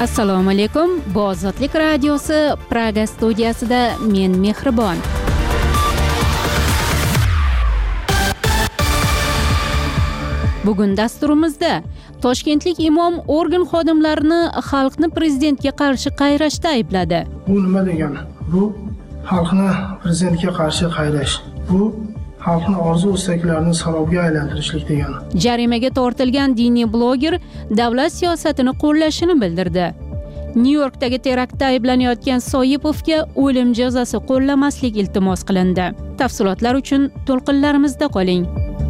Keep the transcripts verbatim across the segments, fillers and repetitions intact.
Assalomu alaykum. Bu Ozodlik radiosi Praga studiyasida men Mehribon. Bugun dasturimizda Toshkentlik imom organ xodimlarini xalqni prezidentga qarshi qayrashda aybladi. Bu nima degani? Bu xalqni prezidentga qarshi qayrash. Bu xalqni orzu-istaklarini sarobga aylantirishlik degani. Jarimaga tortilgan diniy bloger davlat siyosatini qo'llashini bildirdi. Nyu-Yorkdagi teraktda ayblanayotgan Soipovga o'lim jazosi qo'llamaslik iltimos qilindi. Tafsilotlar uchun to'lqinlarimizda qoling.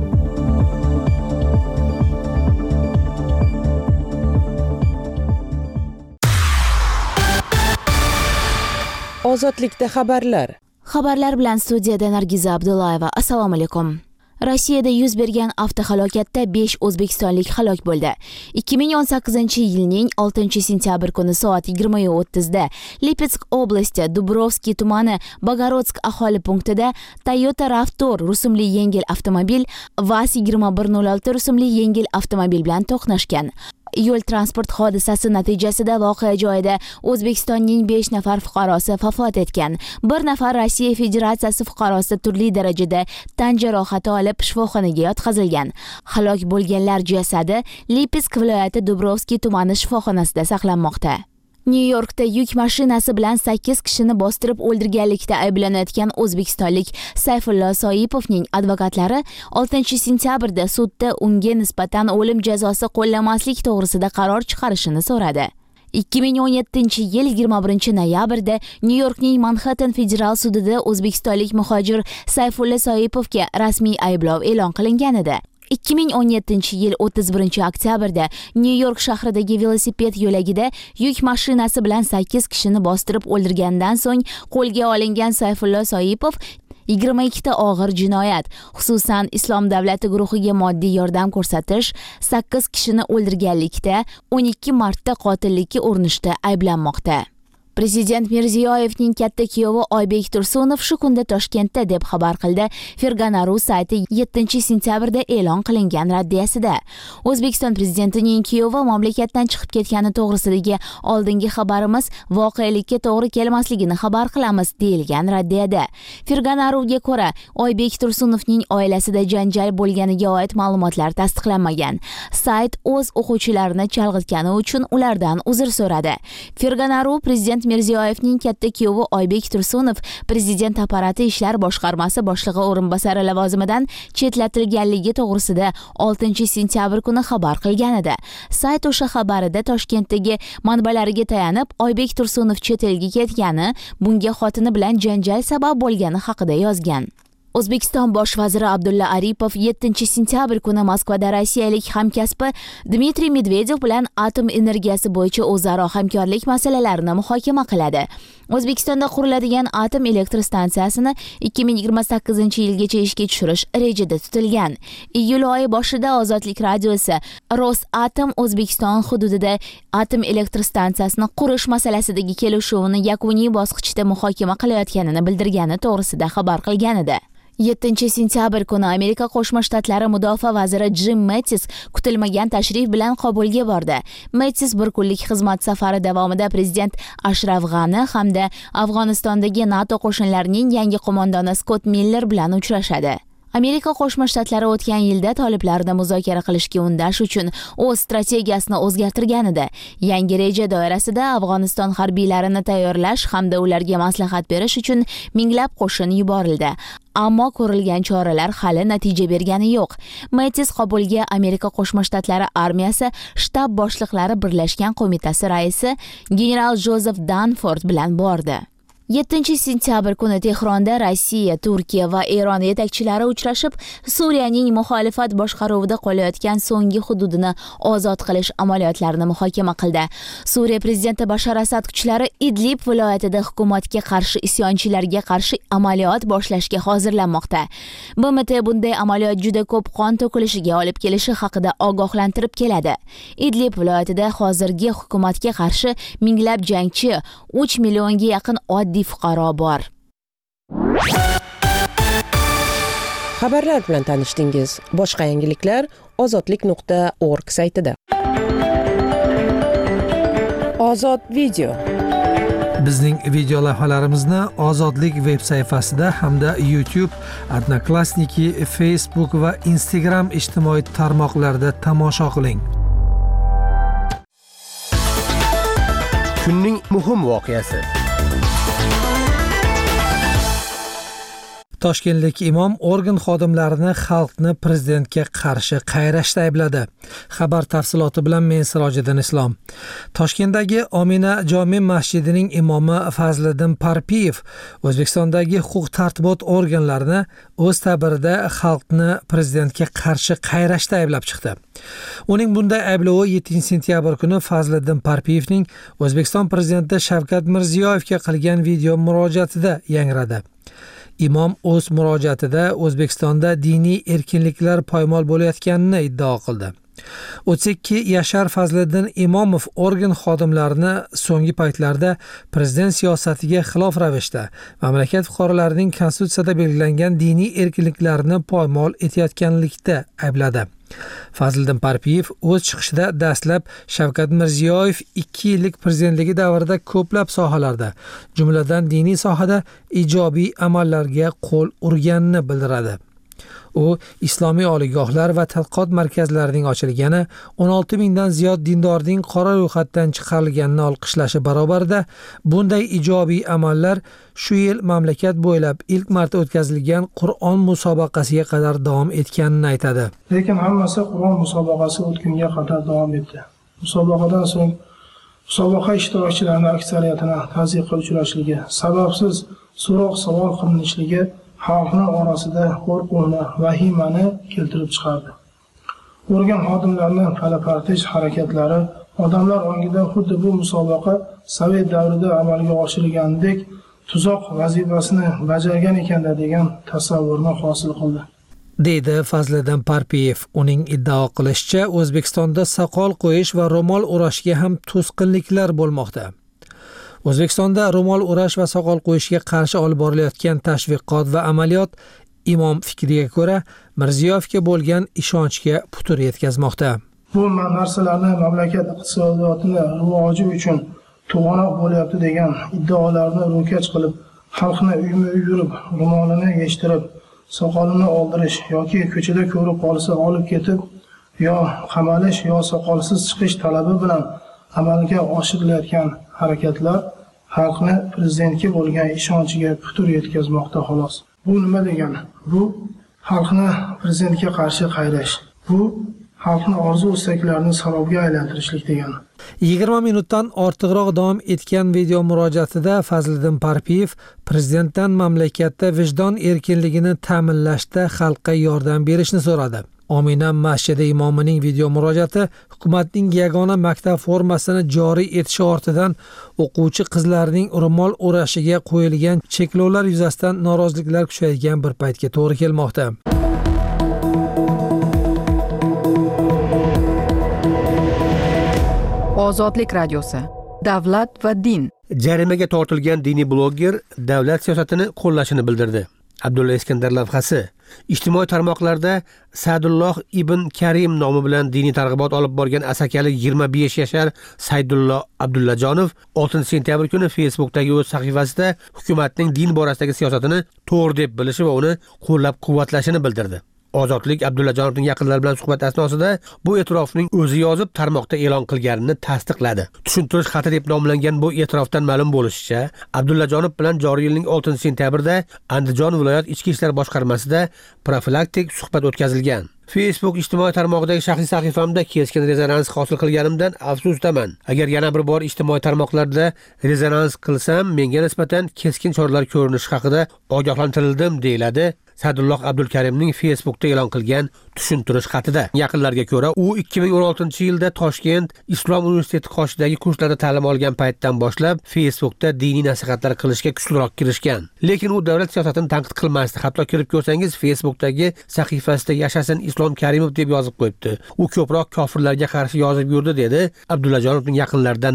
Ozodlikda xabarlar. Xabarlar bilan studiyada Nargiza Abdullayeva. Assalomu alaykum. Rossiyada yuz bergan avtohalokatda besh o'zbekistonlik halok bo'ldi. ikki ming o'n sakkizinchi yilning oltinchi sentyabr kuni soat yigirma o'ttizda Lipetsk oblasti Dubrovskiy tumani Bogorodsk aholi punktida Toyota Ravtor rusumli yengil avtomobil VAZ yigirma bir nol olti rusumli yengil avtomobil bilan to'qnashgan. Yo'l transport hodisasi natijasida voqea joyida O'zbekistonning besh nafar fuqarosi vafot etgan. Bir nafar Rossiya Federatsiyasi fuqarosi turli darajada tan jarohati olib shifoxonaga yotqizilgan. Halok bo'lganlar jasadi Lipetsk viloyati Dubrovskiy tumani shifoxonasida saqlanmoqda. Nyu-Yorkda yuk mashinasi bilan sakkiz kishini bostirib o'ldirganlikda ayblanayotgan o'zbekistonlik Sayfullo Soipovning advokatlari oltinchi sentyabrda sudda unga nisbatan o'lim jazosi qo'llamaslik to'g'risida qaror chiqarishini so'radi. ikki ming o'n yettinchi yil yigirma birinchi noyabrda Nyu-Yorkning Manhattan federal sudida o'zbekistonlik muhojir Sayfullo Soipovga rasmiy ayblov e'lon qilingan edi. ikki ming o'n yettinchi yil o'ttiz birinchi oktyabrda Nyu-York shahridagi velosiped yo'lagida yuk mashinasi bilan sakkiz kishini bostirib o'ldirgandan so'ng qo'lga olingan Sayfullo Soipov yigirma ikkita og'ir jinoyat, xususan Islom davlati guruhiga moddiy yordam ko'rsatish, sakkiz kishini o'ldirganlikda, o'n ikki marta qotillikka urinishda ayblanmoqda. Prezident Mirziyoyevning katta kuyovi Oybek Tursunov shu kunda Toshkentda deb xabar qildi Fergana.ru sayti yettinchi sentyabrda e'lon qilingan raddiyasida. O'zbekiston prezidentining kuyovi mamlakatdan chiqib ketgani to'g'risidagi oldingi xabarimiz voqelikka to'g'ri kelmasligini xabar qilamiz deyilgan raddiyada. Fergana.ruga ko'ra, Oybek Tursunovning oilasida janjal bo'lganiga oid ma'lumotlar tasdiqlanmagan. Sayt o'z o'quvchilarini chalg'itgani uchun ulardan uzr so'radi. Fergana.ru prezident Mirziyoyevning katta kuyovi Oybek Tursunov prezident apparati ishlar boshqarmasi boshlig'i o'rinbosari lavozimidan chetlatilganligi to'g'risida oltinchi sentyabr kuni xabar qilgan edi. Sayt o'sha xabarida Toshkentdagi manbalariga tayanib, Oybek Tursunov chet elga ketgani, bunga xotini bilan janjal sabab bo'lgani haqida yozgan. O'zbekiston bosh vaziri Abdulla Aripov yettinchi sentyabr kuni Moskvada rossiyalik hamkasbi Dmitriy Medvedev bilan atom energiyasi bo'yicha o'zaro hamkorlik masalalarini muhokama qiladi. O'zbekistonda quriladigan atom elektr stansiyasini ikki ming yigirma sakkizinchi yilgacha ishga tushirish rejada tutilgan. Iyul oyi boshida Ozodlik radiosi Rosatom O'zbekiston hududida atom elektr stansiyasini qurish masalasidagi kelishuvni yakuniy bosqichda muhokama qilayotganini bildirgani to'g'risida xabar qilgan edi. yettinchi sentyabr kuni Amerika Qo'shma Shtatlari mudofaa vaziri Jim Mattis kutilmagan tashrif bilan Kobulga bordi. Mattis bir kunlik xizmat safari davomida prezident Ashraf G'ani hamda Afg'onistondagi NATO qo'shinlarining yangi qo'mondoni Scott Miller bilan uchrashadi. Amerika Qo'shma Shtatlari o'tgan yilda toliblarni muzokara qilishga undash uchun o'z strategiyasini o'zgartirgan edi. Yangi reja doirasida Afg'oniston harbiylarini tayyorlash hamda ularga maslahat berish uchun minglab qo'shin yuborildi. Ammo ko'rilgan choralar hali natija bergani yo'q. Mattis Kobulga Amerika Qo'shma Shtatlari armiyasi shtab boshliqlari birlashgan qo'mitasi raisi general Joseph Dunford bilan bordi. yettinchi sentyabr kuni Tehronda Rossiya, Turkiya va Eron yetakchilari uchrashib, Suriyaning muxolifat boshqaruvida qolayotgan so'nggi hududini ozod qilish amaliyotlarini muhokama qildi. Suriya prezidenti Bashar Asad kuchlari Idlib viloyatida hukumatga qarshi isyonchilarga qarshi amaliyot boshlashga hozirlanmoqda. B M T bunday amaliyot juda ko'p qon to'kilishiga olib kelishi haqida ogohlantirib keladi. Idlib viloyatida hozirgi hukumatga qarshi minglab jangchi, uch millionga yaqin oddiy fuqaro bor. Xabarlar bilan tanishdingiz. Boshqa yangiliklar ozodlik nuqta org saytida. Ozod video. Bizning video lavhalarimizni Ozodlik veb sayfasida hamda YouTube, Odnoklassniki, Facebook va Instagram ijtimoiy tarmoqlarida tomosha qiling. Kunning muhim voqeasi. Toshkentlik imom organ xodimlarini xalqni prezidentga qarshi qayrashda aybladi. Xabar tafsiloti bilan men Sirojiddin Islom. Toshkentdagi Omina jome masjidining imomi Fazliddin Parpiyev O'zbekistondagi huquq-tartibot organlarini o'z ta'birida xalqni prezidentga qarshi qayrashda ayblab chiqdi. Uning bunday ayblovi yettinchi sentyabr kuni Fazliddin Parpiyevning O'zbekiston prezidenti Shavkat Mirziyoyevga qilgan video murojaatida yangradi. Imom o'z murojaatida O'zbekistonda diniy erkinliklar poymol bo'layotganini iddao qildi. o'ttiz ikki yashar Fazliddin Imomov organ xodimlarini so'nggi paytlarda prezident siyosatiga xilof ravishda mamlakat fuqarolarining konstitutsiyada belgilangan diniy erkinliklarini poymol etayotganlikda aybladi. Fazliddin Parpiyev o'z chiqishida dastlab Shavkat Mirziyoyev ikki yillik prezidentligi davrida ko'plab sohalarda, jumladan diniy sohada ijobiy amallarga qo'l urganini bildiradi. U islomiy oliygohlar va tadqiqot markazlarining ochilgani, o'n olti mingdan ziyod dindorning qora ro'yxatdan chiqarilganini olqishlashi barobarida bunday ijobiy amallar shu yil mamlakat bo'ylab ilk marta o'tkazilgan Qur'on musobaqasiga qadar davom etganini aytadi. Lekin hammasi Qur'on musobaqasi o'tgunga qadar davom etdi. Musobaqadan so'ng musobaqa ishtirokchilarining aksariyatini tazyiqqa uchrashligi, sababsiz so'roq savol qilinishligi xalqning orasida qo'rquvni, vahimani keltirib chiqardi. Organ xodimlarining palapartish harakatlari odamlar ongida xuddi bu musobaqa Sovet davrida amalga oshirilgandek tuzoq vazifasini bajargan ekanda degan tasavvurni hosil qildi. deydi Fazliddin Parpiyev. Uning iddao qilishicha, O'zbekistonda soqol qo'yish va ro'mol o'rashga ham to'sqinliklar bo'lmoqda. O'zbekistonda ro'mol o'rash va soqol qo'yishga qarshi olib borilayotgan tashviqot va amaliyot imom fikriga ko'ra Mirziyoyevga bo'lgan ishonchga putur yetkazmoqda. Bu narsalarni mamlakat iqtisodiyotini rivoji uchun to'g'anoq bo'lyapti degan iddaolarni ro'kach qilib, xalqni uyma-uy yurib, ro'molini yechtirib, soqolini oldirish yoki ko'chada ko'rib qolsa olib ketib, yo qamalish yo soqolsiz chiqish talabi bilan amalga oshirilayotgan harakatlar xalqni prezidentga bo'lgan ishonchiga putur yetkazmoqda xolos. Bu nima degani? Bu xalqni prezidentga qarshi qayrash. Bu xalqni orzu-istaklarini sarobga aylantirishlik degani. yigirma minutdan ortiqroq davom etgan video murojaatida Fazliddin Parpiyev prezidentdan mamlakatda vijdon erkinligini ta'minlashda xalqqa yordam berishni so'radi. Omina masjidi imomining video murojaati hukumatning yagona maktab formasini joriy etishi ortidan o'quvchi qizlarning ro'mol o'rashiga qo'yilgan cheklovlar yuzasidan noroziliklar kuchaygan bir paytga to'g'ri kelmoqda. Ozodlik radiosi. Davlat va din. Jarimaga tortilgan diniy bloger davlat siyosatini qo'llashini bildirdi. Abdulla Iskandar lavhasi. Ijtimoiy tarmoqlarda Sa'dulloh ibn Karim nomi bilan diniy targ'ibot olib borgan asakalik yigirma besh yashar Saydullo Abdullajonov oltinchi sentyabr kuni Facebookdagi o'z sahifasida hukumatning din borasidagi siyosatini to'g'ri deb bilishi va uni qo'llab-quvvatlashini bildirdi. Ozodlik Abdullajonovning yaqinlari bilan suhbat asnosida bu e'tirofning o'zi yozib tarmoqda e'lon qilganini tasdiqladi. Tushuntirish xati deb nomlangan bu e'tirofdan ma'lum bo'lishicha, Abdullajonov bilan joriy yilning oltinchi sentyabrida Andijon viloyat ichki ishlar boshqarmasida profilaktik suhbat o'tkazilgan. Facebook ijtimoiy tarmog'idagi shaxsiy sahifamda keskin rezonans hosil qilganimdan afsusdaman. Agar yana bir bor ijtimoiy tarmoqlarda rezonans qilsam, menga nisbatan keskin choralar ko'rinishi haqida ogohlantirildim, deyiladi Sa'dulloh Abdulkarimning Facebookda e'lon qilgan tushuntirish xatida. Yaqinlarga ko'ra, u ikki ming o'n oltinchi yilda Toshkent Islom universiteti qoshidagi kurslarda ta'lim olgan paytdan boshlab Facebookda diniy nasihatlar qilishga kuchliroq kirishgan. Lekin u davlat siyosatini tanqid qilmasdi. Hatto kirib ko'rsangiz Facebookdagi sahifasida yashasin Islom Karimov deb yozib qo'yibdi. U ko'proq kofirlarga qarshi yozib yurdi, dedi Abdullajonovning yaqinlaridan biri.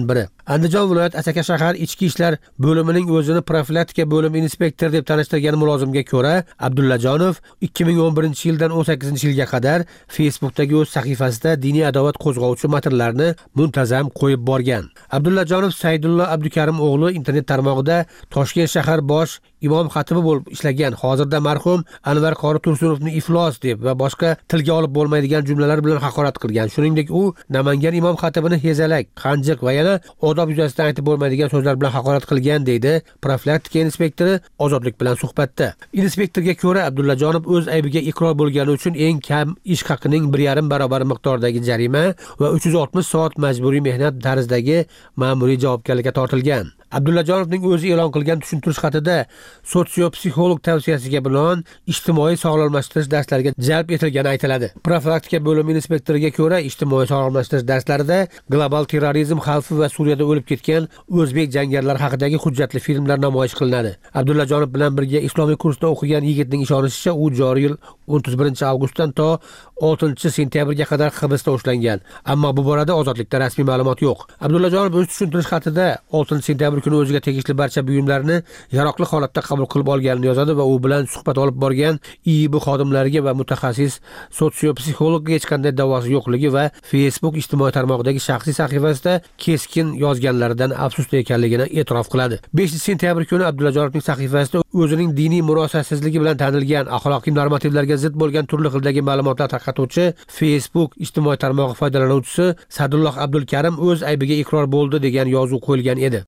Andijon viloyat Asaka shahar ichki ishlar bo'limining o'zini profilaktika bo'limi inspektori deb tanishtirgan mulozimga ko'ra, Abdullajonov ikki ming o'n birinchi yildan o'n sakkizinchi yilga qadar Facebookdagi o'z sahifasida diniy adovat qo'zg'ovchi matnlarni muntazam qo'yib borgan. Abdullajonov Saydullo Abdukarim o'g'li internet tarmog'ida Toshkent shahar bosh imom xatibi bo'lib ishlagan, hozirda marhum Anvar qori Tursunovni iflos deb va boshqa tilga olib bo'lmaydigan jumlalar bilan haqorat qilgan. Shuningdek, u Namangan imom xatibini hezalak, qanjiq va yana odob yuzasidan aytib bo'lmaydigan so'zlar bilan haqorat qilgan, deydi profilaktika inspektori Ozodlik bilan suhbatda. Inspektorga ko'ra, Abdullajonov o'z aybiga iqror bo'lgani uchun eng kam ish haqining bir yarim barobar miqdordagi jarima va uch yuz oltmish soat majburiy mehnat tarzidagi ma'muriy javobgarlikka tortilgan. Abdullajonovning o'zi e'lon qilgan tushuntirish xatida sotsiopsixolog tavsiyasiga binoan ijtimoiy sog'lomlashtirish darslariga jalb etilgani aytiladi. Profilaktika bo'limi inspektoriga ko'ra, ijtimoiy sog'lomlashtirish darslarida global terrorizm xavfi va Suriyada o'lib ketgan o'zbek jangarilar haqidagi hujjatli filmlar namoyish qilinadi. Abdullajonov bilan birga islomiy kursda o'qigan yigitning ishonishicha, u joriy yil o'ttiz birinchi avgustdan to oltinchi sentyabrga qadar hibsda ushlangan. Ammo bu borada Ozodlikda rasmiy ma'lumot yo'q. Abdullajonov o'z tushuntirish xatida oltinchi sentyabr kuni o'ziga tegishli barcha buyumlarni yaroqli holatda qabul qilib olganini yozadi va u bilan suhbat olib borgan I I B xodimlariga va mutaxassis sotsiopsixologga hech qanday da'vosi yo'qligi va Facebook ijtimoiy tarmog'idagi shaxsiy sahifasida keskin yozganlaridan afsusda ekanligini e'tirof qiladi. beshinchi sentyabr kuni Abdullajonovning sahifasida o'zining diniy murosasizligi bilan tanilgan, axloqiy normativlarga zid bo'lgan turli xildagi ma'lumotlar tarqatuvchi Facebook ijtimoiy tarmog'i foydalanuvchisi Sadulloh Abdulkarim o'z aybiga iqror bo'ldi degan yozuv qo'yilgan edi.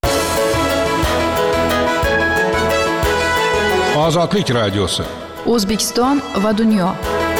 Ozodlik radiosi. O'zbekiston va dunyo.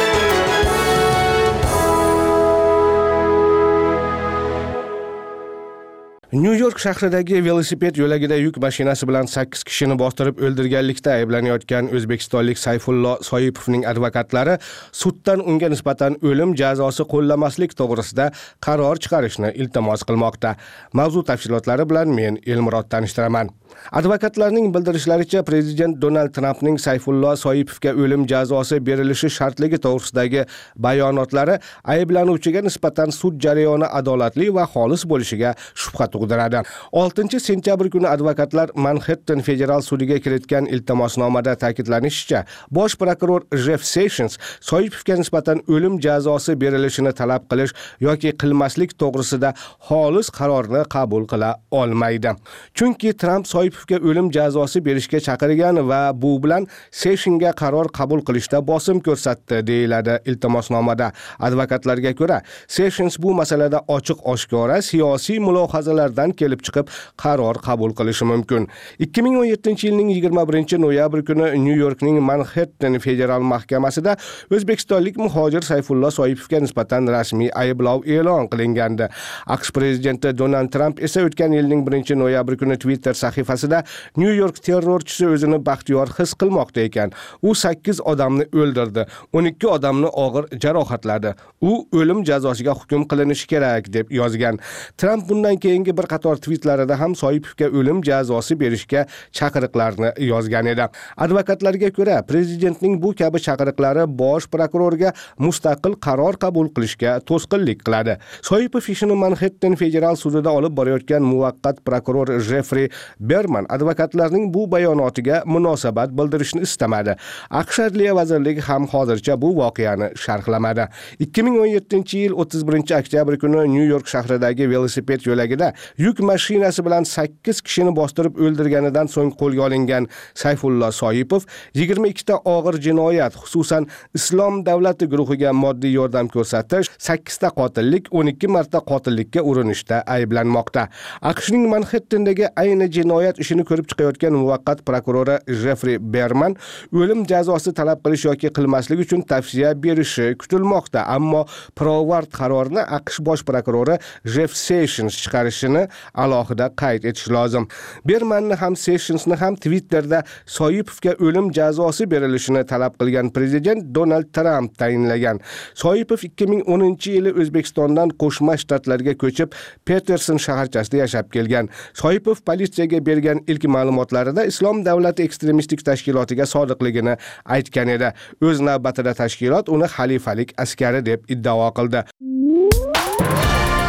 Nyu-York shahridagi velosiped yo'lagida yuk mashinasi bilan sakkiz kishini bostirib o'ldirganlikda ayblanayotgan o'zbekistonlik Sayfullo Soyipovning advokatlari suddan unga nisbatan o'lim jazosi qo'llamaslik to'g'risida qaror chiqarishni iltimos qilmoqda. Mavzu tafsilotlari bilan men Elmurod tanishtiraman. Advokatlarning bildirishlaricha, prezident Donald Trampning Sayfullo Soyipovga o'lim jazosi berilishi shartligi to'g'risidagi bayonotlari ayblanuvchiga nisbatan sud jarayoni adolatli va xolis bo'lishiga shubha tug'diradi. oltinchi sentyabr kuni advokatlar Manhattan federal sudiga kiritgan iltimosnomada ta'kidlanishicha, bosh prokuror Jeff Sessions Soyipovga nisbatan o'lim jazosi berilishini talab qilish yoki qilmaslik to'g'risida xolis qarorni qabul qila olmaydi. Chunki Trump Soyipovga o'lim jazosi berishga chaqirgan va bu bilan Sessionsga qaror qabul qilishda bosim ko'rsatdi, deyiladi iltimosnomada. Advokatlarga ko'ra, Sessions bu masalada ochiq-oshkora siyosiy mulohazalardan kelib chiqib qaror qabul qilishi mumkin. ikki ming o'n yettinchi yilning yigirma birinchi noyabr kuni New Yorkning Manhattan federal mahkamasida o'zbekistonlik muhojir Sayfullo Soyipovga nisbatan rasmiy ayblov e'lon qilingandi. AQSh prezidenti Donald Trump esa o'tgan yilning birinchi noyabr kuni Twitter sahifasida New York terrorchisi o'zini baxtiyor his qilmoqda ekan. U sakkiz odamni o'ldirdi, o'n ikki odamni og'ir jarohatladi. U o'lim jazosiga hukm qilinishi kerak deb yozgan. Trump bundan keyingi bir qator tweetlarida ham Soyipovga o'lim jazosi berishga chaqiriqlarni yozgan edi. Advokatlarga ko'ra, prezidentning bu kabi chaqiriqlari bosh prokurorga mustaqil qaror qabul qilishga to'sqinlik qiladi. Soyipov ishini Manhattan federal sudida olib borayotgan muvaqqat prokuror Jeffrey Berman advokatlarning bu bayonotiga munosabat bildirishni istamadi. AQSh Adliya vazirligi ham hozircha bu voqeani sharhlamadi. ikki ming o'n yettinchi yil o'ttiz birinchi oktyabr kuni New York shahridagi velosiped yo'lagida yuk mashinasi bilan sakkiz kishini bostirib o'ldirganidan so'ng qo'lga olingan Sayfullo Soyipov yigirma ikkita og'ir jinoyat, xususan Islom davlati guruhiga moddiy yordam ko'rsatish, sakkizta qotillik, o'n ikki marta qotillikka urinishda ayblanmoqda. AQShning Manhattandagi ayni jinoyat ishini ko'rib chiqayotgan muvaqqat prokurori Jeffrey Berman o'lim jazosi talab qilish yoki qilmaslik uchun tavsiya berishi kutilmoqda, ammo pirovard qarorni AQSh bosh prokurori Jeff Sessions chiqarishini alohida qayd etish lozim. Bermanni ham Sessionsni ham Twitterda Soyipovga o'lim jazosi berilishini talab qilgan prezident Donald Trump tayinlagan. Soyipov ikki ming o'ninchi yili O'zbekistondan Qo'shma Shtatlarga ko'chib, Peterson shaharchasida yashab kelgan. Soyipov politsiyaga bergan ilk ma'lumotlarida Islom davlati ekstremistik tashkilotiga sodiqligini aytgan edi. O'z navbatida tashkilot uni xalifalik askari deb iddao qildi.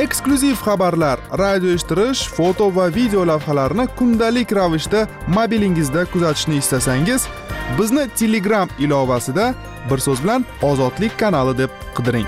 eksklyuziv xabarlar, radio eshittirish, foto va video lavhalarni kundalik ravishda mobilingizda kuzatishni istasangiz, bizni Telegram ilovasida bir so'z bilan Ozodlik kanali deb qidiring.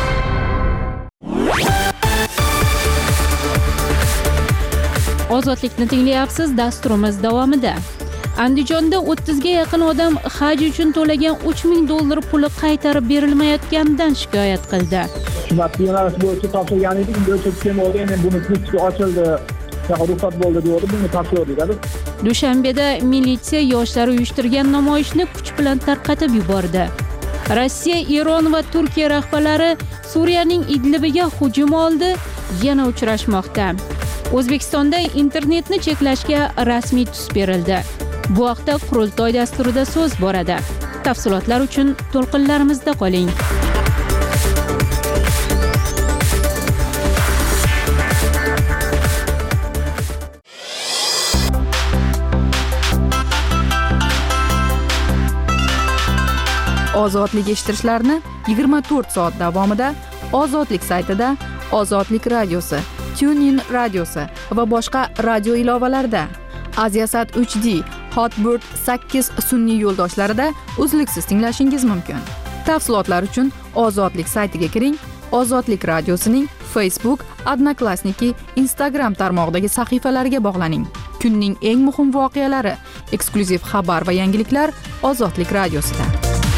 Ozodlikni tinglayapsiz, dasturimiz davomida. Andijonda o'ttiz ga yaqin odam haj uchun to'lagan uch ming dollar puli qaytarib berilmayotganidan shikoyat qildi. Xizmat yo'nalishi bo'yicha topshirgan edik, bo'yicha kim oldi, endi buni ichki ochildi, ruxsat bo'ldi deydi, buni topshirdik. Dushanbeda militsiya yoshlar uyushtirgan namoyishni kuch bilan tarqatib yubordi. Rossiya, Eron va Turkiya rahbarlari Suriyaning Idlibiga hujum oldi, yana uchrashmoqda. O'zbekistonda internetni cheklashga rasmiy tus berildi. Bu haqda qurultoy dasturida so'z boradi. Tafsilotlar uchun to'lqinlarimizda qoling. Ozodlik eshittirishlarni yigirma to'rt soat davomida Ozodlik saytida, Ozodlik radiosi, TuneIn radiosi va boshqa radio ilovalarida, Aziasat uch D, Hotbird sakkiz sun'iy yo'ldoshlarida uzluksiz tinglashingiz mumkin. Tafsilotlar uchun Ozodlik saytiga kiring. Ozodlik radiosining Facebook, Odnoklassniki, Instagram tarmog'idagi sahifalariga bog'laning. Kunning eng muhim voqealari, eksklyuziv xabar va yangiliklar Ozodlik radiosida.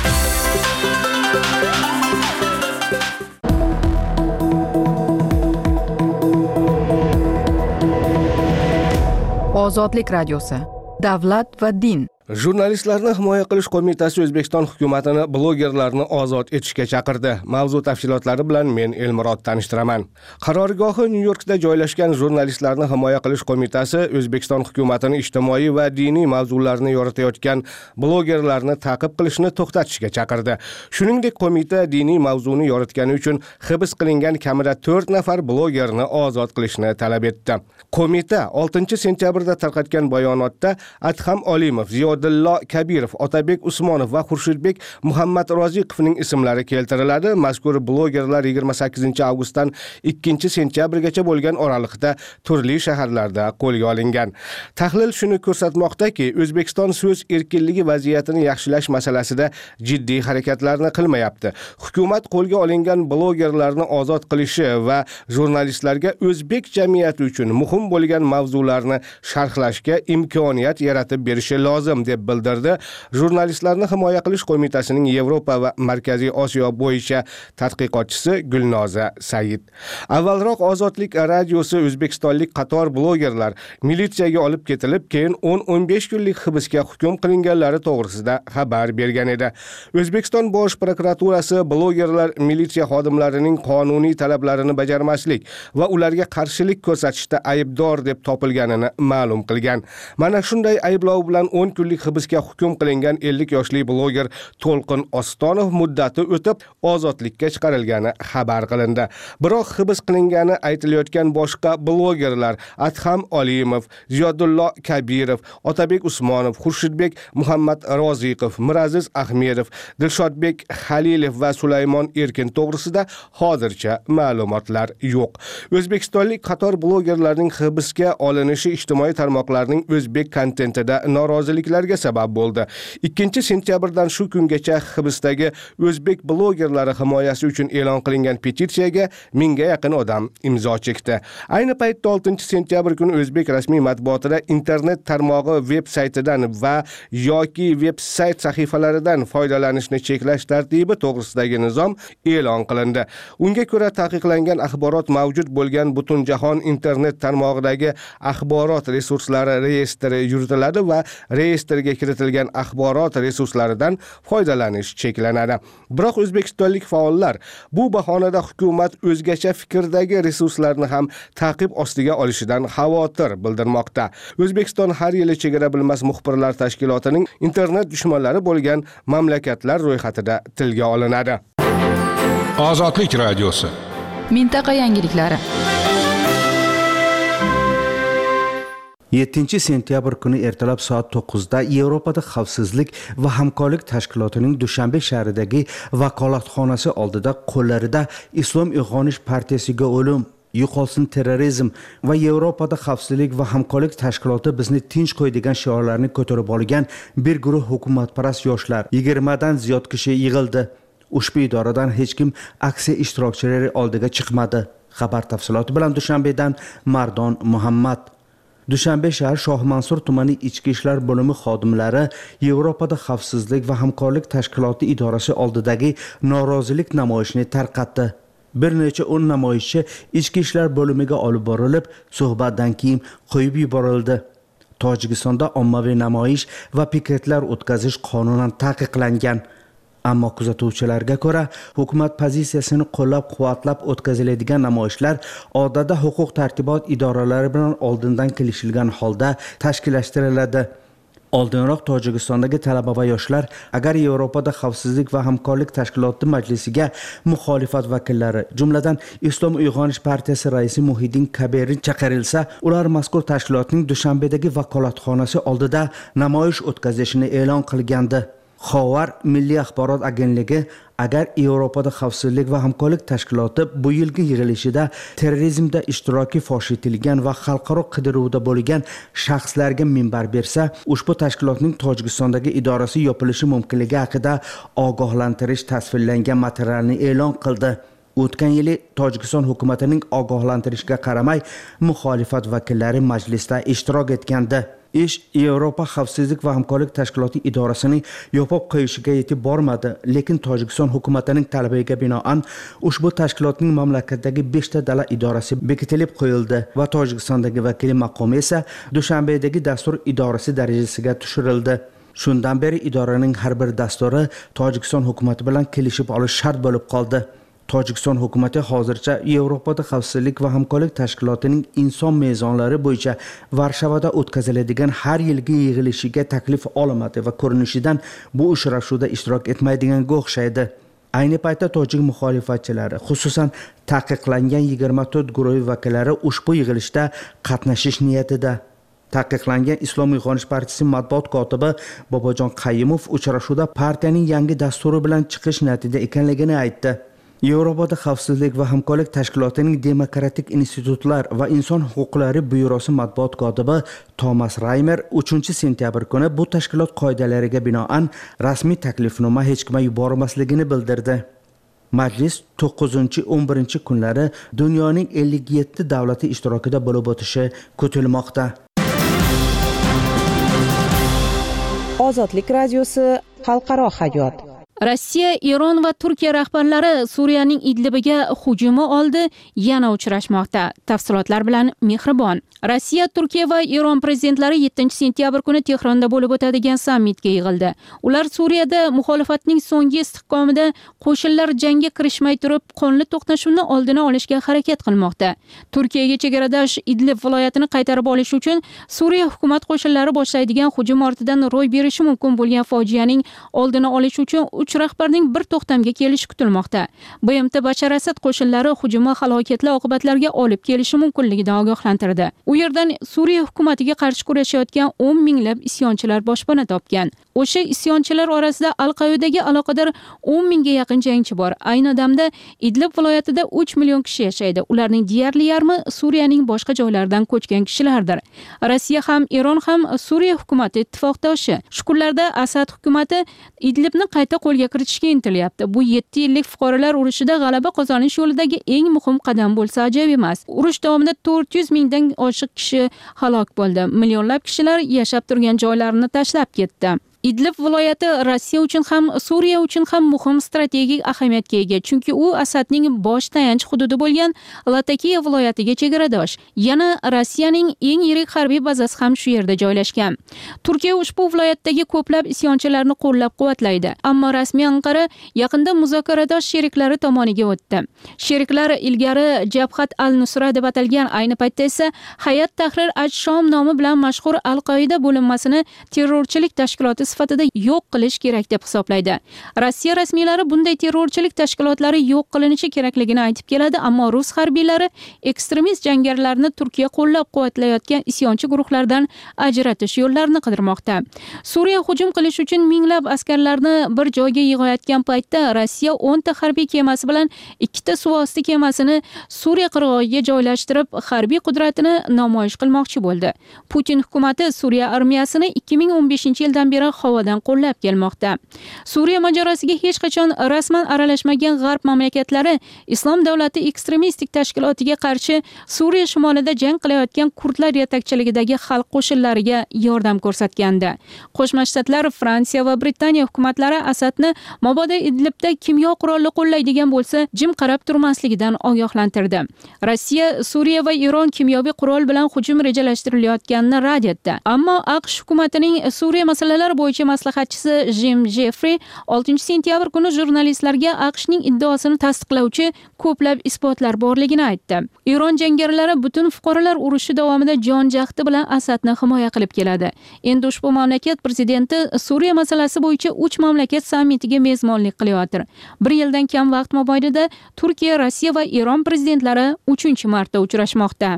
Ozodlik radiosi. Davlat va din. Jurnalistlarni himoya qilish qo'mitasi O'zbekiston hukumatini blogerlarni ozod etishga chaqirdi. Mavzu tafsilotlari bilan men Elmurod tanishtiraman. Qarorgohi Nyu-Yorkda joylashgan Jurnalistlarni himoya qilish qo'mitasi O'zbekiston hukumatini ijtimoiy va diniy mavzularni yoritayotgan blogerlarni ta'qib qilishni to'xtatishga chaqirdi. Shuningdek, qo'mita diniy mavzuni yoritgani uchun hibs qilingan kamida to'rt nafar blogerni ozod qilishni talab etdi. Qo'mita oltinchi sentyabrda tarqatgan bayonotda Adham Olimov, Ziyodullo Kabirov, Otabek Usmonov va Xurshidbek Muhammad Roziqovning ismlari keltiriladi. Mazkur blogerlar yigirma sakkizinchi avgustdan ikkinchi sentyabrgacha bo'lgan oraliqda turli shaharlarda qo'lga olingan. Tahlil shuni ko'rsatmoqdaki, O'zbekiston so'z erkinligi vaziyatini yaxshilash masalasida jiddiy harakatlarni qilmayapti. Hukumat qo'lga olingan blogerlarni ozod qilishi va jurnalistlarga o'zbek jamiyati uchun muhim bo'lgan mavzularni sharhlashga imkoniyat yaratib berishi lozim deb bildirdi Jurnalistlarni himoya qilish qo'mitasining Yevropa va Markaziy Osiyo bo'yicha tadqiqotchisi Gulnoza Said. Avvalroq Ozodlik radiosi o'zbekistonlik qator blogerlar militsiyaga olib ketilib, keyin o'n o'n besh kunlik hibsga hukm qilinganlari to'g'risida xabar bergan edi. O'zbekiston Bosh prokuraturasi blogerlar militsiya xodimlarining qonuniy talablarini bajarmaslik va ularga qarshilik ko'rsatishda aybdor deb topilganini ma'lum qilgan. Mana shunday ayblov bilan o'n kunlik hibsga hukm qilingan ellik yoshli bloger To'lqin Ostonov muddati o'tib ozodlikka chiqarilgani xabar qilindi. Biroq hibs qilingani aytilayotgan boshqa blogerlar Adham Olimov, Ziyodullo Kabirov, Otabek Usmonov, Xurshidbek Muhammad Roziqov, Miraziz Ahmedov, Dilshodbek Halilov va Sulaymon Erkin to'g'risida hozircha ma'lumotlar yo'q. O'zbekistonlik qator blogerlarning hibsga olinishi ijtimoiy tarmoqlarning o'zbek kontentida noroziliklarga sabab bo'ldi. ikkinchi sentyabrdan shu kungacha hibsdagi o'zbek blogerlari himoyasi uchun e'lon qilingan petitsiyaga mingga yaqin odam imzo chekdi. Ayni paytda oltinchi sentyabr kuni o'zbek rasmiy matbuotida internet tarmog'i veb-saytidan va yoki veb-sayt sahifalaridan foydalanishni cheklash tartibi to'g'risidagi nizom e'lon qilindi. Unga ko'ra taqiqlangan axborot mavjud bo'lgan butun jahon internet tarmog'idagi axborot resurslari reyestri yuritiladi va reyestrga kiritilgan axborot resurslaridan foydalanish cheklanadi. Biroq o'zbekistonlik faollar bu bahonada hukumat o'zgacha fikrdagi resurslarni ham ta'qib ostiga olishidan xavotir bildirmoqda. O'zbekiston har yili chegara bilmas muxbirlar tashkilotining internet dushmanlari bo'lgan mamlakatlar ro'yxatida tilga olinadi. Ozodlik radiosi. Mintaqa yangiliklari. yettinchi sentyabr kuni ertalab soat to'qqizda Yevropada xavfsizlik va hamkorlik tashkilotining Dushanbe shahridagi vakolatxonasi oldida qo'llarida Islom Uyg'onish partiyasiga o'lim yo'qolsin terrorizm va Yevropada xavfsizlik va hamkorlik tashkiloti bizni tinch qo'y degan shiorlarni ko'tarib olgan bir guruh hukumatparast yoshlar yigirmadan ziyod kishi yig'ildi. Ushbu idoradan hech kim aksiya ishtirokchilari oldiga chiqmadi. Xabar tafsiloti bilan Dushanbedan Mardon Muhammad. Dushanbe shahar Shoh Mansur tumani ichki ishlar bo'limi xodimlari Yevropada xavfsizlik va hamkorlik tashkiloti idorasi oldidagi norozilik namoyishini tarqatdi. Bir necha o'n namoyishchi ichki ishlar bo'limiga olib borilib, suhbatdan keyin qo'yib yuborildi. Tojikistonda ommaviy namoyish va piketlar o'tkazish qonunan taqiqlangan. Ammo kuzatuvchilarga ko'ra, hukumat pozitsiyasini qo'llab-quvvatlab o'tkaziladigan namoyishlar odatda huquq tartibot idoralari bilan oldindan kelishilgan holda tashkillashtiriladi. Oldinroq Tojikistondagi talaba va yoshlar agar Yevropada xavfsizlik va hamkorlik tashkiloti majlisiga muxolifat vakillari, jumladan Islom uyg'onish partiyasi raisi Muhiddin Kabirni chaqirilsa, ular mazkur tashkilotning Dushanbedagi vakolatxonasi oldida namoyish o'tkazishini e'lon qilgandi. Xovar Milliy axborot agentligi agar Yevropada xavfsizlik va hamkorlik tashkiloti bu yilgi yig'ilishida terrorizmda ishtiroki fosh etilgan va xalqaro qidiruvda bo'lgan shaxslarga minbar bersa, ushbu tashkilotning Tojikistondagi idorasi yopilishi mumkinligi haqida ogohlantirish tasvirlangan materialni e'lon qildi. O'tgan yili Tojikiston hukumatining ogohlantirishiga qaramay, muxolifat vakillari majlisda ishtirok etgandi. Ish Yevropa xavfsizlik va hamkorlik tashkiloti idorasining yopib qo'yishiga yetib bormadi, lekin Tojikiston hukumatining talabiga binoan ushbu tashkilotning mamlakatdagi beshta davlat idorasi bekitilib qo'yildi va Tojikistondagi vakili maqomi esa Dushanbedagi dastur idorasi darajasiga tushirildi. Shundan beri idoraning har bir dasturi Tojikiston hukumati bilan kelishib olish shart bo'lib qoldi. Tojikiston hukumati hozircha Yevropada xavfsizlik va hamkorlik tashkilotining inson mezonlari bo'yicha Varshavada o'tkaziladigan har yilgi yig'ilishiga taklif olmadi va ko'rinishidan bu uchrashuvda ishtirok etmaydiganga o'xshaydi. Ayni paytda tojik muxolifatchilari, xususan taqiqlangan yigirma to'rt guruh vakillari ushbu yig'ilishda qatnashish niyatida. Taqiqlangan Islom uyg'onish partiyasi matbuot kotibi Bobojon Qayimov uchrashuvda partiyaning yangi dasturi bilan chiqish niyatida ekanligini aytdi. Yevropada xavfsizlik va hamkorlik tashkilotining demokratik institutlar va inson huquqlari byurosi matbuot kotibi Thomas Raymer uchinchi sentyabr kuni bu tashkilot qoidalariga binoan rasmiy taklifnoma hech kimga yubormasligini bildirdi. Majlis to'qqizinchi o'n birinchi kunlari dunyoning ellik yetti davlati ishtirokida bo'lib o'tishi kutilmoqda. Ozodlik radiosi xalqaro hayot. Rossiya, Eron va Turkiya rahbarlari Suriyaning Idlibiga hujumi oldi yana uchrashmoqda. Tafsilotlar bilan Mehribon. Rossiya, Turkiya va Eron prezidentlari yettinchi sentyabr kuni Tehronda bo'lib o'tadigan sammitga yig'ildi. Ular Suriyada muxolifatning so'nggi istiqomida qo'shinlar jangga kirishmay turib, qonli to'qnashuvni oldini olishga harakat qilmoqda. Turkiyaga chegaradosh Idlib viloyatini qaytarib olish uchun Suriya hukumat qo'shinlari boshlaydigan hujum ortidan ro'y berishi mumkin bo'lgan fojianing oldini olish uchun uch rahbarning bir to'xtamga kelishi kutilmoqda. B M T Bashar Asad qo'shinlari hujumi halokatli oqibatlarga olib kelishi mumkinligidan ogohlantirdi. U yerdan Suriya hukumatiga qarshi kurashayotgan o'n minglab isyonchilar boshpana topgan. O'sha isyonchilar orasida Al-Qoidaga aloqador o'n mingga yaqin jangchi bor. Ayni damda Idlib viloyatida uch million kishi yashaydi. Ularning deyarli yarmi Suriyaning boshqa joylaridan ko'chgan kishilardir. Rossiya ham, Eron ham Suriya hukumati ittifoqdoshi. Shu kunlarda Asad hukumati Idlibni qayta qo'lga kiritishga intilyapti. Bu yetti yillik fuqarolar urushida g'alaba qozonish yo'lidagi eng muhim qadam bo'lsa ajab emas. Urush davomida to'rt yuz mingdan oshiq kishi halok bo'ldi. Millionlab kishilar yashab turgan joylarini tashlab ketdi. Idlib viloyati Rossiya uchun ham, Suriya uchun ham muhim strategik ahamiyatga ega, chunki u Asadning bosh tayanch hududi bo'lgan Latakiya viloyatiga chegaradosh. Yana Rossiyaning eng yirik harbiy bazasi ham shu yerda joylashgan. Turkiya ushbu viloyatdagi ko'plab isyonchilarni qo'llab-quvvatlaydi, ammo rasmiy Anqara yaqinda muzokaradosh sheriklari tomoniga o'tdi. Sheriklar ilgari Jabhat al-Nusra deb atalgan, ayni paytda esa Hayat Tahrir ash-Shom nomi bilan mashhur Al-Qoida bo'linmasini terrorchilik tashkiloti sifatida yo'q qilish kerak deb hisoblaydi. Rossiya rasmiylari bunday terrorchilik tashkilotlari yo'q qilinishi kerakligini aytib keladi, ammo rus harbiylari ekstremist jangarilarni Turkiya qo'llab-quvvatlayotgan isyonchi guruhlardan ajratish yo'llarini qidirmoqda. Suriya hujum qilish uchun minglab askarlarni bir joyga yig'ayotgan paytda Rossiya o'nta harbiy kemasi bilan ikkita suvosti kemasini Suriya qirg'og'iga joylashtirib, harbiy qudratini namoyish qilmoqchi bo'ldi. Putin hukumati Suriya armiyasini ikki ming o'n beshinchi yildan beri havodan qo'llab kelmoqda. Suriya mojarosiga hech qachon rasman aralashmagan g'arb mamlakatlari Islom davlati ekstremistik tashkilotiga qarshi Suriya shimolida jang qilayotgan kurdlar yetakchiligidagi xalq qo'shinlariga yordam ko'rsatgandi. Qo'shma Shtatlar, Fransiya va Britaniya hukumatlari Asadni mabodo Idlibda kimyo qurolli qo'llaydigan bo'lsa, jim qarab turmasligidan ogohlantirdi. Rossiya, Suriya va Eron kimyoviy qurol bilan hujum rejalashtirilayotganini rad etdi. Ammo AQSh hukumatining Suriya masalalari bo'yicha maslahatchisi Jim Jeffrey oltinchi sentyabr kuni jurnalistlarga AQShning iddaosini tasdiqlovchi ko'plab isbotlar borligini aytdi. Eron jangarilari butun fuqarolar urushi davomida jon jahdi bilan Asadni himoya qilib keladi. Endi ushbu mamlakat prezidenti Suriya masalasi bo'yicha uch mamlakat sammitiga mezbonlik qilyapti. Bir yildan kam vaqt mobaynida Turkiya, Rossiya va Eron prezidentlari uchinchi marta uchrashmoqda.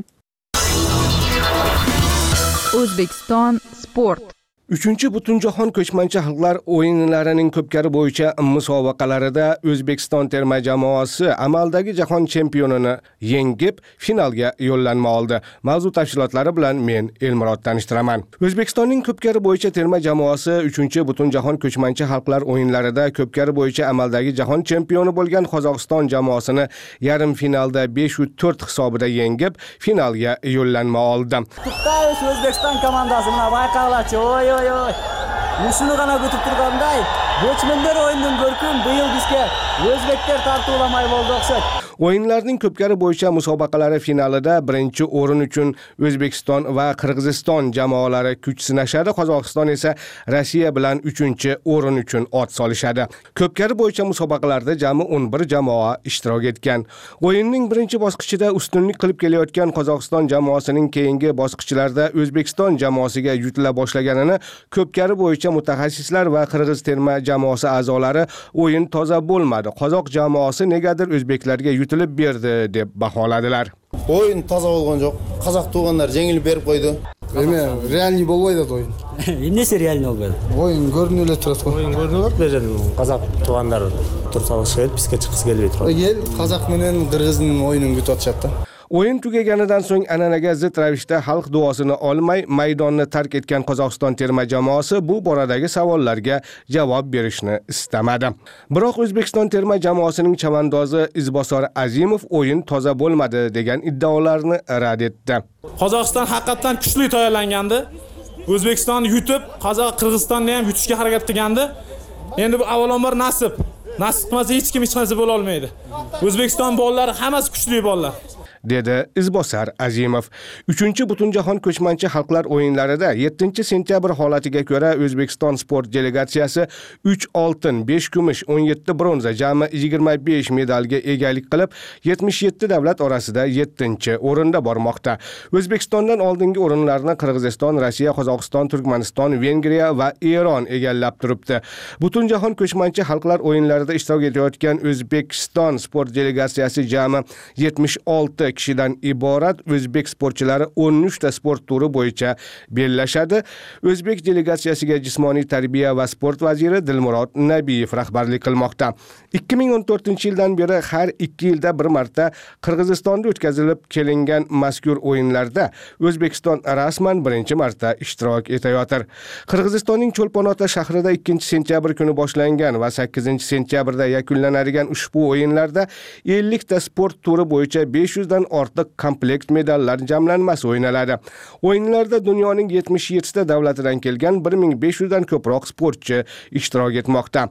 O'zbekiston sport. uchinchi Butunjahon ko'chmanchi xalqlar o'yinlarining ko'pkari bo'yicha musobaqalarida O'zbekiston terma jamoasi amaldagi jahon chempionini yengib finalga yo'llanma oldi. Mavzu tafsilotlari bilan men Elmurod tanishtiraman. O'zbekistonning ko'pkari bo'yicha terma jamoasi uchinchi Butunjahon ko'chmanchi xalqlar o'yinlarida ko'pkari bo'yicha amaldagi jahon chempioni bo'lgan Qozog'iston jamoasini yarim finalda besh to'rt hisobida yengib finalga yo'llanma oldi. To'xtaymiz O'zbekiston komandasi bilan bayqalachchi. Oy oy oy. Mushuni g'ana o'tib turganday, Bo'chmanlar o'yinidan ko'rkim bu yil bizga o'zbeklar tartiblamay bo'ldi o'xshaydi. O'yinlarning ko'pkari bo'yicha musobaqalari finalida birinchi o'rin uchun O'zbekiston va Qirg'iziston jamoalari kuch sinashadi. Qozog'iston esa Rossiya bilan uchinchi o'rin uchun ot solishadi. Ko'pkari bo'yicha musobaqalarda jami o'n bir jamoa ishtirok etgan. O'yinning birinchi bosqichida ustunlik qilib kelayotgan Qozog'iston jamoasining keyingi bosqichlarda O'zbekiston jamoasiga yutila boshlaganini ko'pkari bo'yicha mutaxassislar va Qirg'iz terma jamoasi a'zolari o'yin toza bo'lmadi. Qozoq jamoasi negadir o'zbeklarga yutilib berdi deb baholadilar. O'yin toza bo'lgan yo'q. Qozoq tuğanlar jengilib berib qo'ydi. Eme, realniy bo'lmaydi o'yin. Nesi realniy bo'lmaydi? O'yin ko'rinib turadi. O'yin ko'rinib beradi. Qozoq tuğanlar tursa o'xshaydi, bizga chiqib kelib turadi. Yel qozoq bilan qirg'izning o'yinini kutyapti. O'yin tugaganidan so'ng an'anaga zid ravishda xalq duosini olmay maydonni tark etgan Qozog'iston terma jamoasi bu boradagi savollarga javob berishni istamadi. Biroq O'zbekiston terma jamoasining chavandozi Izbosor Azimov o'yin toza bo'lmadi degan iddaolarni rad etdi. Qozog'iston haqiqatan kuchli tayyorlangandi. O'zbekistonni yutib, Qozoq Qirg'izistonni ham yutishga harakat qilgandi. Endi bu avvalambor nasib. Nasib qilmasa hech kim hech narsa bo'la olmaydi. O'zbekiston bolalari hammasi kuchli bolalar. dedi Izbosar Azimov. uchinchi Butunjahon ko'chmanchi xalqlar o'yinlarida yettinchi sentyabr holatiga ko'ra O'zbekiston sport delegatsiyasi uch oltin, besh kumush, o'n yetti bronza, jami yigirma besh medalga egalik qilib, yetmish yetti davlat orasida yettinchi o'rinda bormoqda. O'zbekistondan oldingi o'rinlarni Qirg'iziston, Rossiya, Qozog'iston, Turkmaniston, Vengriya va Eron egallab turibdi. Butunjahon ko'chmanchi xalqlar o'yinlarida ishtirok etayotgan O'zbekiston sport delegatsiyasi jami yetmish olti kishidan iborat. O'zbek sportchilari o'n uch ta sport turi bo'yicha bellashadi. O'zbek delegatsiyasiga jismoniy tarbiya va sport vaziri Dilmurod Nabiyev rahbarlik qilmoqda. ikki ming o'n to'rtinchi yildan beri har ikki yilda bir marta Qirg'izistonda o'tkazilib kelingan mazkur o'yinlarda O'zbekiston rasman birinchi marta ishtirok etayotir. Qirg'izistonning Cho'lpon-Ota shahrida ikkinchi sentyabr kuni boshlangan va sakkizinchi sentyabrda yakunlanadigan ushbu o'yinlarda ellik ta sport turi bo'yicha besh yuz dan ortiq komplekt medallar jamlanmasi o'ynaladi. O'yinlarda dunyoning yetmish yetti ta davlatidan kelgan bir ming besh yuz dan ko'proq sportchi ishtirok etmoqda.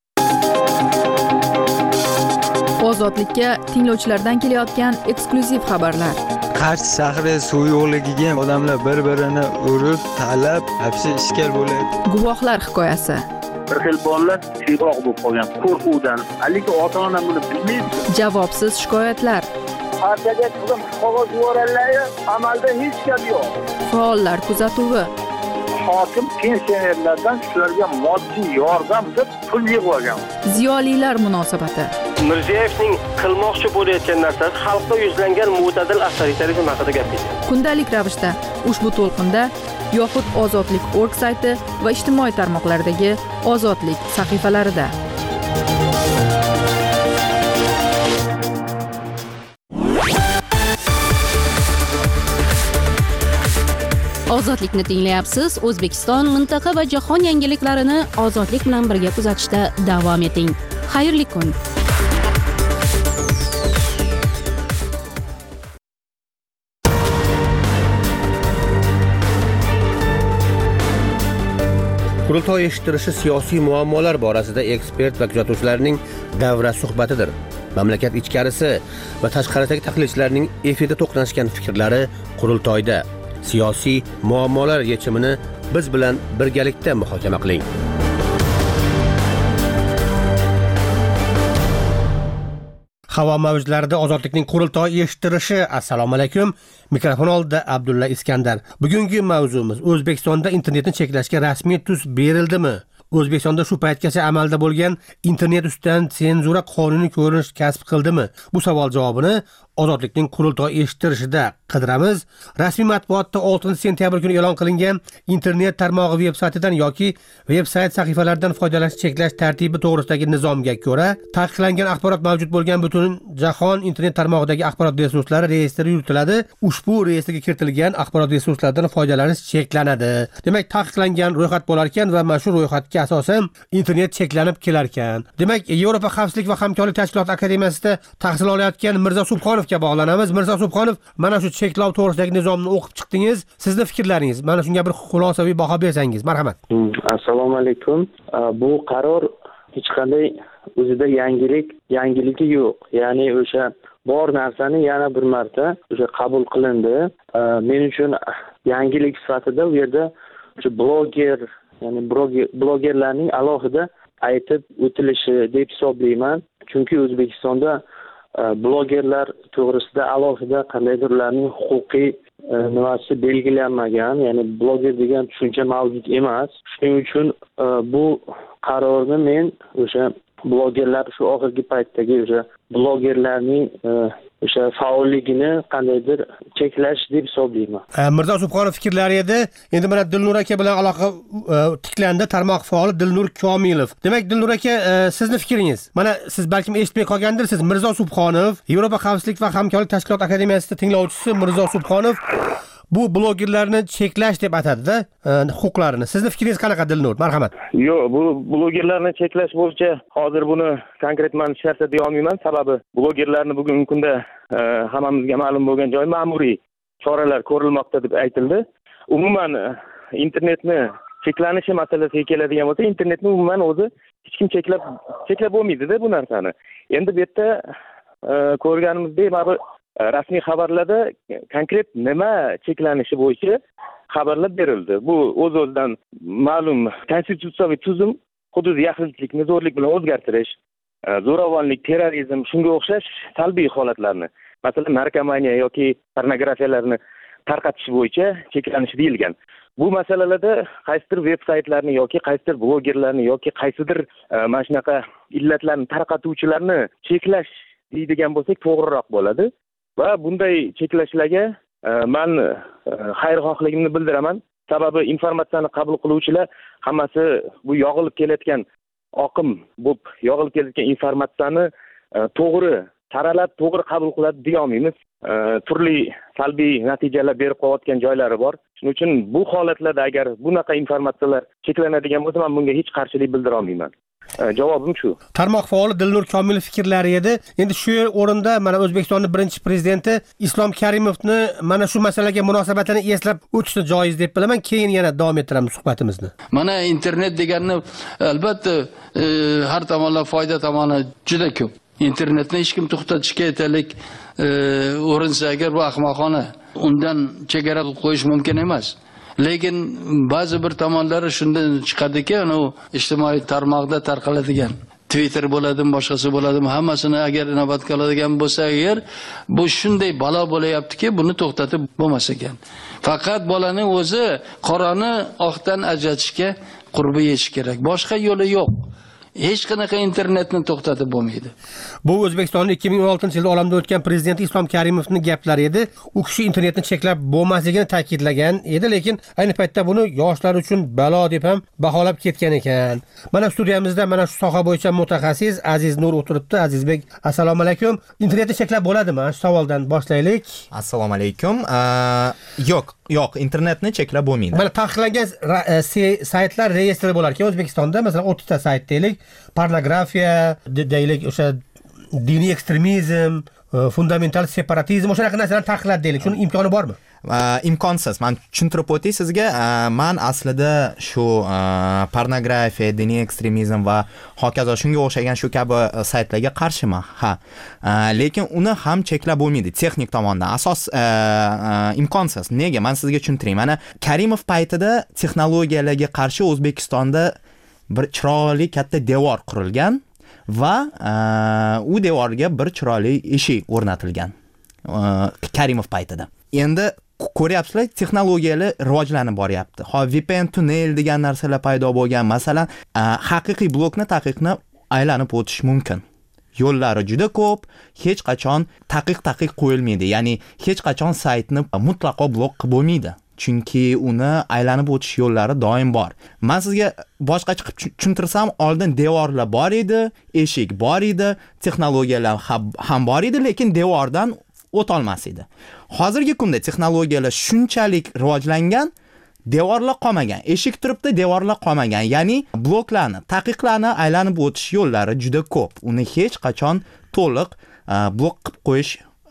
Ozodlikka tinglovchilardan kelayotgan eksklyuziv xabarlar. Qarshi shahri suv yo'qligiga odamlar bir-birini urib, talab, hapsi ishkal bo'ladi. Guvohlar hikoyasi. Bir xil bolalar tiyroq bo'lib qolgan qo'rquvdan, lekin ota-ona buni bilmaydi. Javobsiz shikoyatlar. Partiyaga qizim qog'oz yuborganlar, amalda hech gap yo'q. Faollar kuzatuvi. hokim pensionerlardan shularga moddiy yordam deb pul yig'ib olgan. Ziyolilar munosabati. Mirziyoyevning qilmoqchi bo'layotgan narsasi xalqda yuzlangan mo'tadil avtoritarizm haqida gapirdi. Kundalik ravishda ushbu to'lqinda yoxud ozodlik nokta org sayti va ijtimoiy tarmoqlardagi ozodlik sahifalarida. Ozodlikni tinglayapsiz. O'zbekiston, mintaqa va jahon yangiliklarini ozodlik bilan birga kuzatishda davom eting. Xayrli kun. Qurultoy eshittirishi siyosiy muammolar borasida ekspert va kuzatuvchilarning davra suhbatidir. Mamlakat ichkarisi va tashqaridagi tahlilchilarning efirda to'qnashgan fikrlari qurultoyda. Siyosiy muammolar yechimini biz bilan birgalikda muhokama qiling. Havo mavjlarida ozodlikning qurultoy eshittirishi. Assalomu alaykum. Mikrofon oldida Abdulla Iskandar. Bugungi mavzumiz O'zbekistonda internetni cheklashga rasmiy tus berildimi? O'zbekistonda shu paytgacha amalda bo'lgan internet ustidan senzura qonuniy ko'rinish kasb qildimi? Bu savol javobini ozodlikning qurultoy eshittirishida qidiramiz. Rasmiy matbuotda oltinchi sentyabr kuni e'lon qilingan internet tarmog'i veb-saytidan yoki veb-sayt sahifalaridan foydalanish cheklash tartibi to'g'risidagi nizomga ko'ra, taqiqlangan axborot mavjud bo'lgan butun jahon internet tarmog'idagi axborot resurslari reyestri yuritiladi. Ushbu reyestrga kiritilgan axborot resurslaridan foydalanish cheklanadi. Demak, taqiqlangan ro'yxat bo'lar ekan va mana shu ro'yxatga asosan internet cheklanib kelar ekan. Demak, Yevropa xavfsizlik va hamkorlik tashkiloti akademiyasida tahsil olayotgan Mirzo Subhonovga bog'lanamiz. Mirzo Subhonov, mana shu cheklov to'g'risidagi nizomni o'qib chiqdingiz. Sizning fikrlaringiz, mana shunga bir xulosaviy baho bersangiz, marhamat. Assalomu alaykum. Bu qaror hech qanday o'zida yangilik, yangiligi yo'q. Ya'ni o'sha bor narsani yana bir marta o'sha qabul qilindi. Men uchun yangilik sifatida u yerda o'sha bloger, ya'ni blogerlarning alohida aytib o'tilishi deb hisoblayman. Chunki O'zbekistonda blogerlar to'g'risida alohida qandaydir ularning huquqiy nimasi belgilanmagan, ya'ni bloger degan tushuncha mavjud emas. Shuning uchun bu qarorni men o'sha blogerlar shu oxirgi paytdagi o'sha blogerlarning o'sha faolligini qandaydir cheklash deb hisoblayman. Mirzo Subhonov fikrlari edi. Endi mana Dilnur aka bilan aloqa tiklandi, tarmoq faoli Dilnur Komilov. Demak, Dilnur aka, sizning fikringiz. Mana siz balkim eshitmay qolgandirsiz. Mirzo Subhonov, Yevropa xavfsizlik va hamkorlik tashkiloti akademiyasida tinglovchisi Mirzo Subhonov bu blogerlarni cheklash deb atadi-da, huquqlarini. Sizning fikringiz qanaqa, Dilnur? Marhamat. Yo'q, bu blogerlarni cheklash bo'yicha hozir buni konkret men hech narsa deya olmayman. Sababi blogerlarni bugungi kunda hammamizga ma'lum bo'lgan joy ma'muriy choralar ko'rilmoqda deb aytildi. Umuman internetni cheklanishi masalasiga keladigan bo'lsa, internetni umuman o'zi hech kim cheklab cheklab bo'lmaydi-da bu narsani. Endi bu yerda ko'rganimizdek, mana rasmiy xabarlarda konkret nima cheklanishi bo'yicha xabarlar berildi. Bu o'z-o'zidan ma'lum konstitutsiyaviy tuzum, hududiy yaxlitlikni zo'rlik bilan o'zgartirish, zo'ravonlik, terrorizm, shunga o'xshash salbiy holatlarni, masalan, narkomaniya yoki pornografiyalarni tarqatish bo'yicha cheklanishi deyilgan. Bu masalalarda qaysidir veb-saytlarni yoki qaysidir blogerlarni yoki qaysidir mana shunaqa illatlarni tarqatuvchilarni cheklash deydigan bo'lsak to'g'riroq bo'ladi. Va bunday cheklashlarga men xayrixohligimni bildiraman. Sababi informatsiyani qabul qiluvchilar hammasi bu yog'ilib kelayotgan oqim bo'lib, yog'ilib kelayotgan informatsiyani to'g'ri saralab, to'g'ri qabul qiladi deya olmaymiz. Turli salbiy natijalar berib qo'yayotgan joylari bor. Shuning uchun bu holatlarda agar bunaqa informatsiyalar cheklanadigan bo'lsa, men bunga hech qarshilik bildira olmayman. Javobim shu. Tarmoq faoli Dilnur Komilov fikrlari edi. Endi shu o'rinda mana O'zbekistonning birinchi prezidenti Islom Karimovni mana shu masalaga munosabatini eslab o'tishni joiz deb bilaman. Keyin yana davom ettiramiz suhbatimizni. Mana internet deganni albatta har tomonlama foyda tomoni juda ko'p. Internetni hech kim to'xtatishga aytalik o'rinsa agar bu ahmoqona. Undan chegara qo'yish mumkin emas. Lekin ba'zi bir tomonlari shundan chiqadiki, u ijtimoiy tarmoqda tarqaladigan Twitter bo'ladimi, boshqasi bo'ladimi, hammasini agar inobatga oladigan bo'lsa agar, bu shunday balo bo'layaptiki, buni to'xtatib bo'lmas ekan. Faqat bolaning o'zi qorani oqdan ajratishga qurbi yetish kerak. Boshqa yo'li yo'q. Hech qanaqa internetni to'xtatib bo'lmaydi. Bu O'zbekistonning ikki ming o'n oltinchi yilda olamdan o'tgan prezidenti Islom Karimovning gaplari edi. U kishi internetni cheklab bo'lmasligini ta'kidlagan edi, lekin ayni paytda buni yoshlar uchun balo deb ham baholab ketgan ekan. Mana studiyamizda mana shu soha bo'yicha mutaxassis Aziz Nur o'tiribdi. Azizbek, assalomu alaykum. Internetni cheklab bo'ladimi? Shu savoldan boshlaylik. Assalomu alaykum. Yo'q, yo'q, internetni cheklab bo'lmaydi. Mana taqiqlangan saytlar reyestri bo'lar ekan O'zbekistonda, masalan o'ttiz ta sayt deylik. Pornografiya, deylik, o'sha diniy ekstremizm, fundamental separatizm, o'sha narsalarni taqiqladi deylik. Shuning imkoni bormi? Imkonsiz. Men tushuntirib o'tay sizga. Men aslida shu pornografiya, diniy ekstremizm va hokazo shunga o'xshagan shu kabi saytlarga qarshiman. Ha. Lekin uni ham cheklab bo'lmaydi texnik tomondan. Asos imkonsiz. Nega? Men sizga tushuntiray. Mana Karimov paytida texnologiyalarga qarshi O'zbekistonda bir chiroyli katta devor qurilgan va u devorga bir chiroyli eshik o'rnatilgan Karimov paytida. Endi ko'ryapsizlar, texnologiyalar rivojlanib boryapti. Ha, V P N tunnel degan narsalar paydo bo'lgan. Masalan, haqiqiy blokni taqiqni aylanib o'tish mumkin. Yo'llari juda ko'p, hech qachon taqiq-taqiq qo'yilmaydi. Ya'ni hech qachon saytni mutlaqo blok qilib bo'lmaydi. Chunki uni aylanib o'tish yo'llari doim bor. Men sizga boshqa chiqib tushuntirsam, oldin devorlar bor edi, eshik bor edi, texnologiyalar ham bor edi, lekin devordan o't olmas edi. Hozirgi kunda texnologiyalar shunchalik rivojlangan, devorlar qolmagan. Eshik turibdi, devorlar qolmagan. Ya'ni bloklarni, taqiqlarni aylanib o'tish yo'llari juda ko'p. Uni hech qachon to'liq blok qilib qo'yish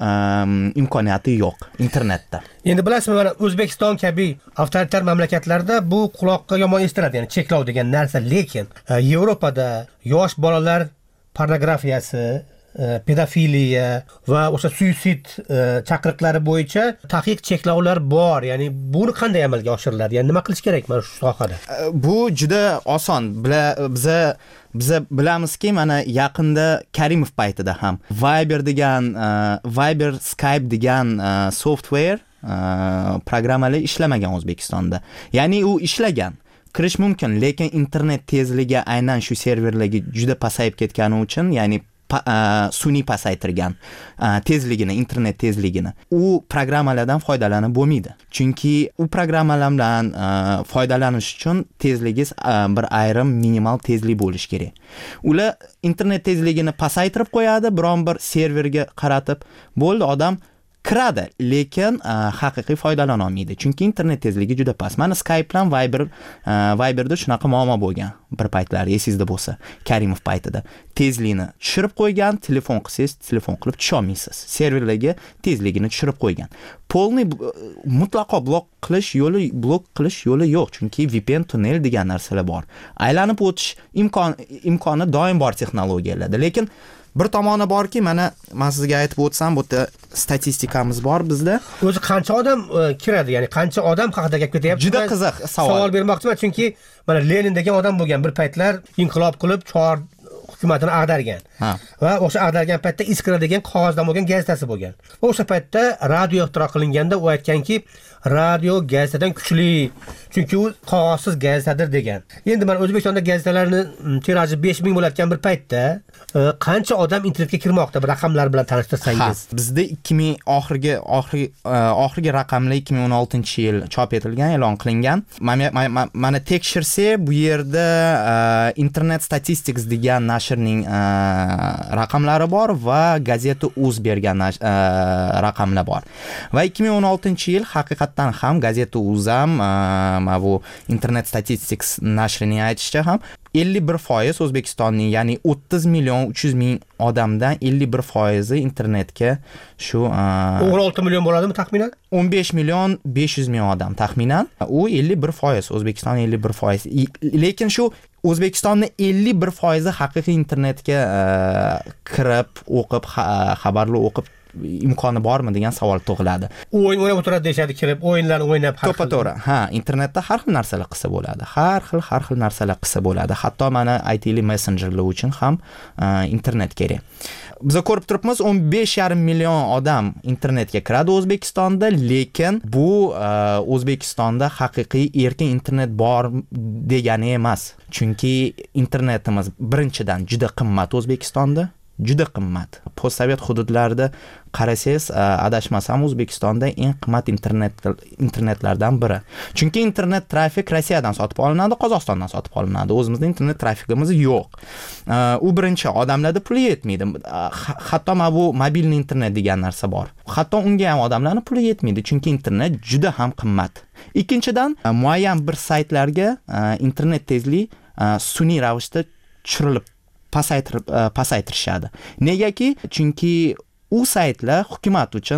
imkoniyati yo'q internetda. Endi bilasizmi, mana O'zbekiston kabi avtoritar mamlakatlarda bu quloqqa yomon eshitiladi, ya'ni cheklov degan narsa, lekin Yevropada yosh bolalar pornografiyasi, pedofiliya va o'sha suitsid chaqiriqlari bo'yicha taqiq cheklovlar bor. Ya'ni buni qanday amalga oshiriladi? Ya'ni nima qilish kerak mana shu sohada? Bu juda oson. Biza Biz bilamizki, mana yaqinda Karimov paytida ham Viber degan, Viber, Skype degan software programmalar ishlamagan O'zbekistonda. Ya'ni u ishlagan, kirish mumkin, lekin internet tezligi aynan shu serverlarga juda pasayib ketgani uchun, ya'ni sun'iy pasaytirgan tezligini, internet tezligini, u programmalardan foydalanib bo'lmaydi. Chunki u programmalardan foydalanish uchun tezligingiz bir ayrim minimal tezlik bo'lishi kerak. Ular internet tezligini pasaytirib qo'yadi, biron bir serverga qaratib, bo'ldi, odam kiradi, lekin haqiqiy foydalana olmaydi. Chunki internet tezligi juda past. Mana Skype bilan Viber Viberda shunaqa muammo bo'lgan bir paytlar, esingizda bo'lsa, Karimov paytida. Tezlikni tushirib qo'ygan, telefon qilsangiz, telefon qilib tusha olmaysiz. Serverlarga tezligini tushirib qo'ygan. Polniy mutlaqo blok qilish yo'li, blok qilish yo'li yo'q, chunki V P N tunnel degan narsalar bor. Aylanib o'tish imkon imkoni doim bor texnologiyalarda, lekin bir tomoni borki, mana men sizga aytib o'tsam, bu yerda statistikamiz bor bizda. O'zi qancha odam kiradi, ya'ni qancha odam haqida gap ketyapti? Juda qiziq savol. Savol bermoqchiman, chunki mana Lenin degan odam bo'lgan, bir paytlar inqilob qilib chor hukumatini ag'dargan. Va o'sha ag'dargan paytda Iskra degan qog'ozdan bo'lgan gazetasi bo'lgan. O'sha paytda radio ixtiro qilinganda u aytganki, radio gazetadan kuchli, chunki u qog'ozsiz gazetadir degan. Endi mana O'zbekistonda gazetalarning tiraji besh ming bo'layotgan bir paytda qancha odam internetga kirmoqda? Bir raqamlar bilan tanishtirsangiz. Bizda ikki ming oxirgi oxirgi oxirgi raqamlar ikki ming o'n oltinchi yil chop etilgan, e'lon qilingan. Mana tekshirsa, bu yerda Internet Statistics degan nashrning raqamlari bor va gazeta uz bergan raqamlar bor. Va ikki ming o'n oltinchi yil haqiqatdan ham gazeta uz ham mana bu Internet Statistics nashrining aytishicha ham ellik bir foiz O'zbekistonning, ya'ni o'ttiz million uch yuz ming odamdan ellik bir foizi internetga shu o'n olti million bo'ladimi taxminan? o'n besh million besh yuz ming odam taxminan. U ellik bir foiz, O'zbekiston ellik bir foiz. Lekin shu O'zbekistonning ellik bir foizi haqiqiy internetga kirib, o'qib, xabarlar o'qib imkoni bormi degan savol tug'iladi. O'yin o'ynab o'tiradi deyshadi, kirib o'yinlarni o'ynab har to'ppa to'g'ri. Ha, internetda har xil narsalar qilsa bo'ladi. Har xil har xil narsalar qilsa bo'ladi. Hatto mana I T li messenjerlar uchun ham internet kerak. Biz ko'rib turibmiz, o'n besh yarim million odam internetga kiradi O'zbekistonda, lekin bu O'zbekistonda haqiqiy erkin internet bor degani emas. Chunki internetimiz birinchidan juda qimmat O'zbekistonda. Juda qimmat. Postsovet hududlarida qarasangiz, adashmasam O'zbekistonda eng qimmat internet internetlardan biri. Chunki internet trafik Rossiyadan sotib olinadi, Qozog'istondan sotib olinadi. O'zimizning internet trafikimiz yo'q. U birinchi, odamlarda puli yetmaydi. Hatto mana bu mobilniy internet degan narsa bor. Hatto unga ham odamlarning puli yetmaydi, chunki internet juda ham qimmat. Ikkinchidan, muayyan bir saytlarga internet tezligi sun'iy ravishda tushirilib pasaytirib pasaytirishadi. Negaki? Chunki u saytlar hukumat uchun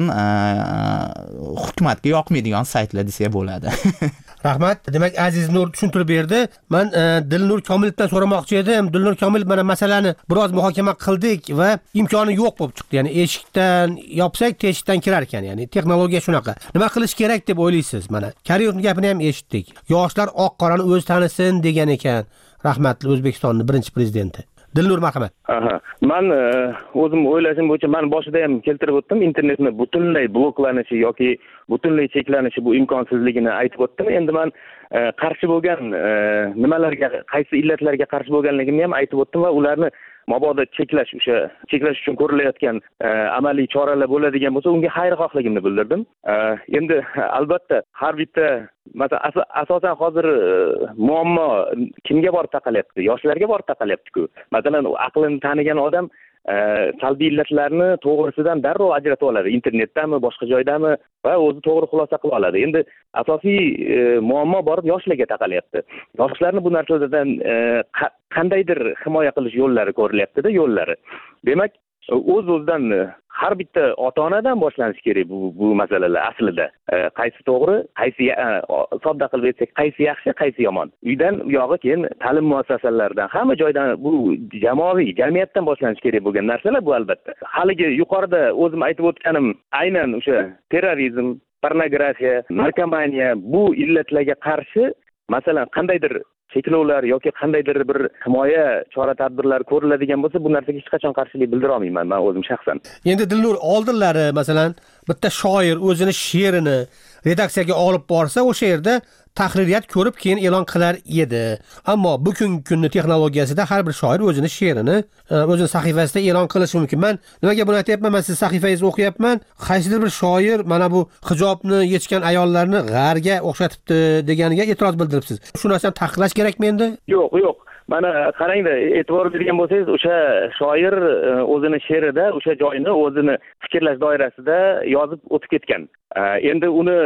hukumatga yoqmaydigan saytlar desa bo'ladi. Rahmat. Demak, Aziz Nur tushuntirib berdi. Men Dilnur Komilovdan so'ramoqchi edim. Dilnur Komilov mana masalani biroz muhokama qildik va imkoni yo'q bo'lib chiqdi. Ya'ni eshikdan yopsak, teshikdan kirar ekan. Ya'ni texnologiya shunaqa. Nima qilish kerak deb o'ylaysiz? Mana Karimovning gapini ham eshitdik. Yoshlar oq-qorani o'z tanisin degan ekan. Rahmatli O'zbekistonning birinchi prezidenti. Dilnur, marhamat. Aha. Men o'zim o'ylashim bo'yicha men boshida ham keltirib o'tdim, internetni butunlay bloklanishi yoki butunlay cheklanishi bu imkonsizligini aytib o'tdim. Endi men qarshi bo'lgan nimalarga, qaysi illatlarga qarshi bo'lganligimni ham aytib o'tdim va ularni mabodo cheklash, o'sha cheklash uchun ko'rilayotgan amaliy choralar bo'ladigan bo'lsa, unga xayrixohligimni bildirdim. Endi albatta har bitta masalan asosan hozir muammo kimga borib taqalyapti? Yoshlarga borib taqalyapti-ku. Masalan, aqlini tanigan odam salbiy illatlarni to'g'risidan darrov ajratib oladi. Internetdami, boshqa joydami va o'zi to'g'ri xulosa qilib oladi. Endi asosiy muammo borib yoshlarga taqalyapti. Yoshlarni bu narsalardan qandaydir himoya qilish yo'llari ko'rilyapti-da, yo'llari. Demak, o'z-o'zidan har bitta ota-onadan boshlanishi kerak bu bu masalalar aslida. Qaysi to'g'ri, qaysi sodda qilib aytsak, qaysi yaxshi, qaysi yomon. Uydan u yog'i keyin ta'lim muassasalaridan, hamma joydan bu jamoaviy, jamiyatdan boshlanishi kerak bo'lgan narsalar bu albatta. Haligi yuqorida o'zim aytib o'tganim aynan o'sha terrorizm, pornografiya, narkomaniya bu illatlarga qarshi masalan qandaydir cheklovlar yoki qandaydir bir himoya chora-tadbirlar ko'riladigan bo'lsa, bu narsaga hech qachon qarshilik bildira olmayman men o'zim shaxsan. Endi Dilnur, oldinlari masalan bitta shoir o'zini she'rini redaksiyaga olib borsa, o'sha yerda tahririyat ko'rib keyin e'lon qilar edi. Ammo bugungi kunning texnologiyasida har bir shoir o'zini she'rini o'zining sahifasida e'lon qilishi mumkin. Men nimaga buni aytyapman? Men siz sahifangizni o'qiyapman. Qaysidir bir shoir mana bu hijobni yechgan ayollarni g'arga o'xshatibdi deganiga e'tiroz bildiribsiz. Shu narsani taqiqlash kerakmi endi? Yo'q, yo'q. Mana qarangda, e'tibor bergan bo'lsangiz, o'sha shoir o'zini she'rida o'sha joyni o'zini fikrlash doirasida yozib o'tib ketgan. Endi uni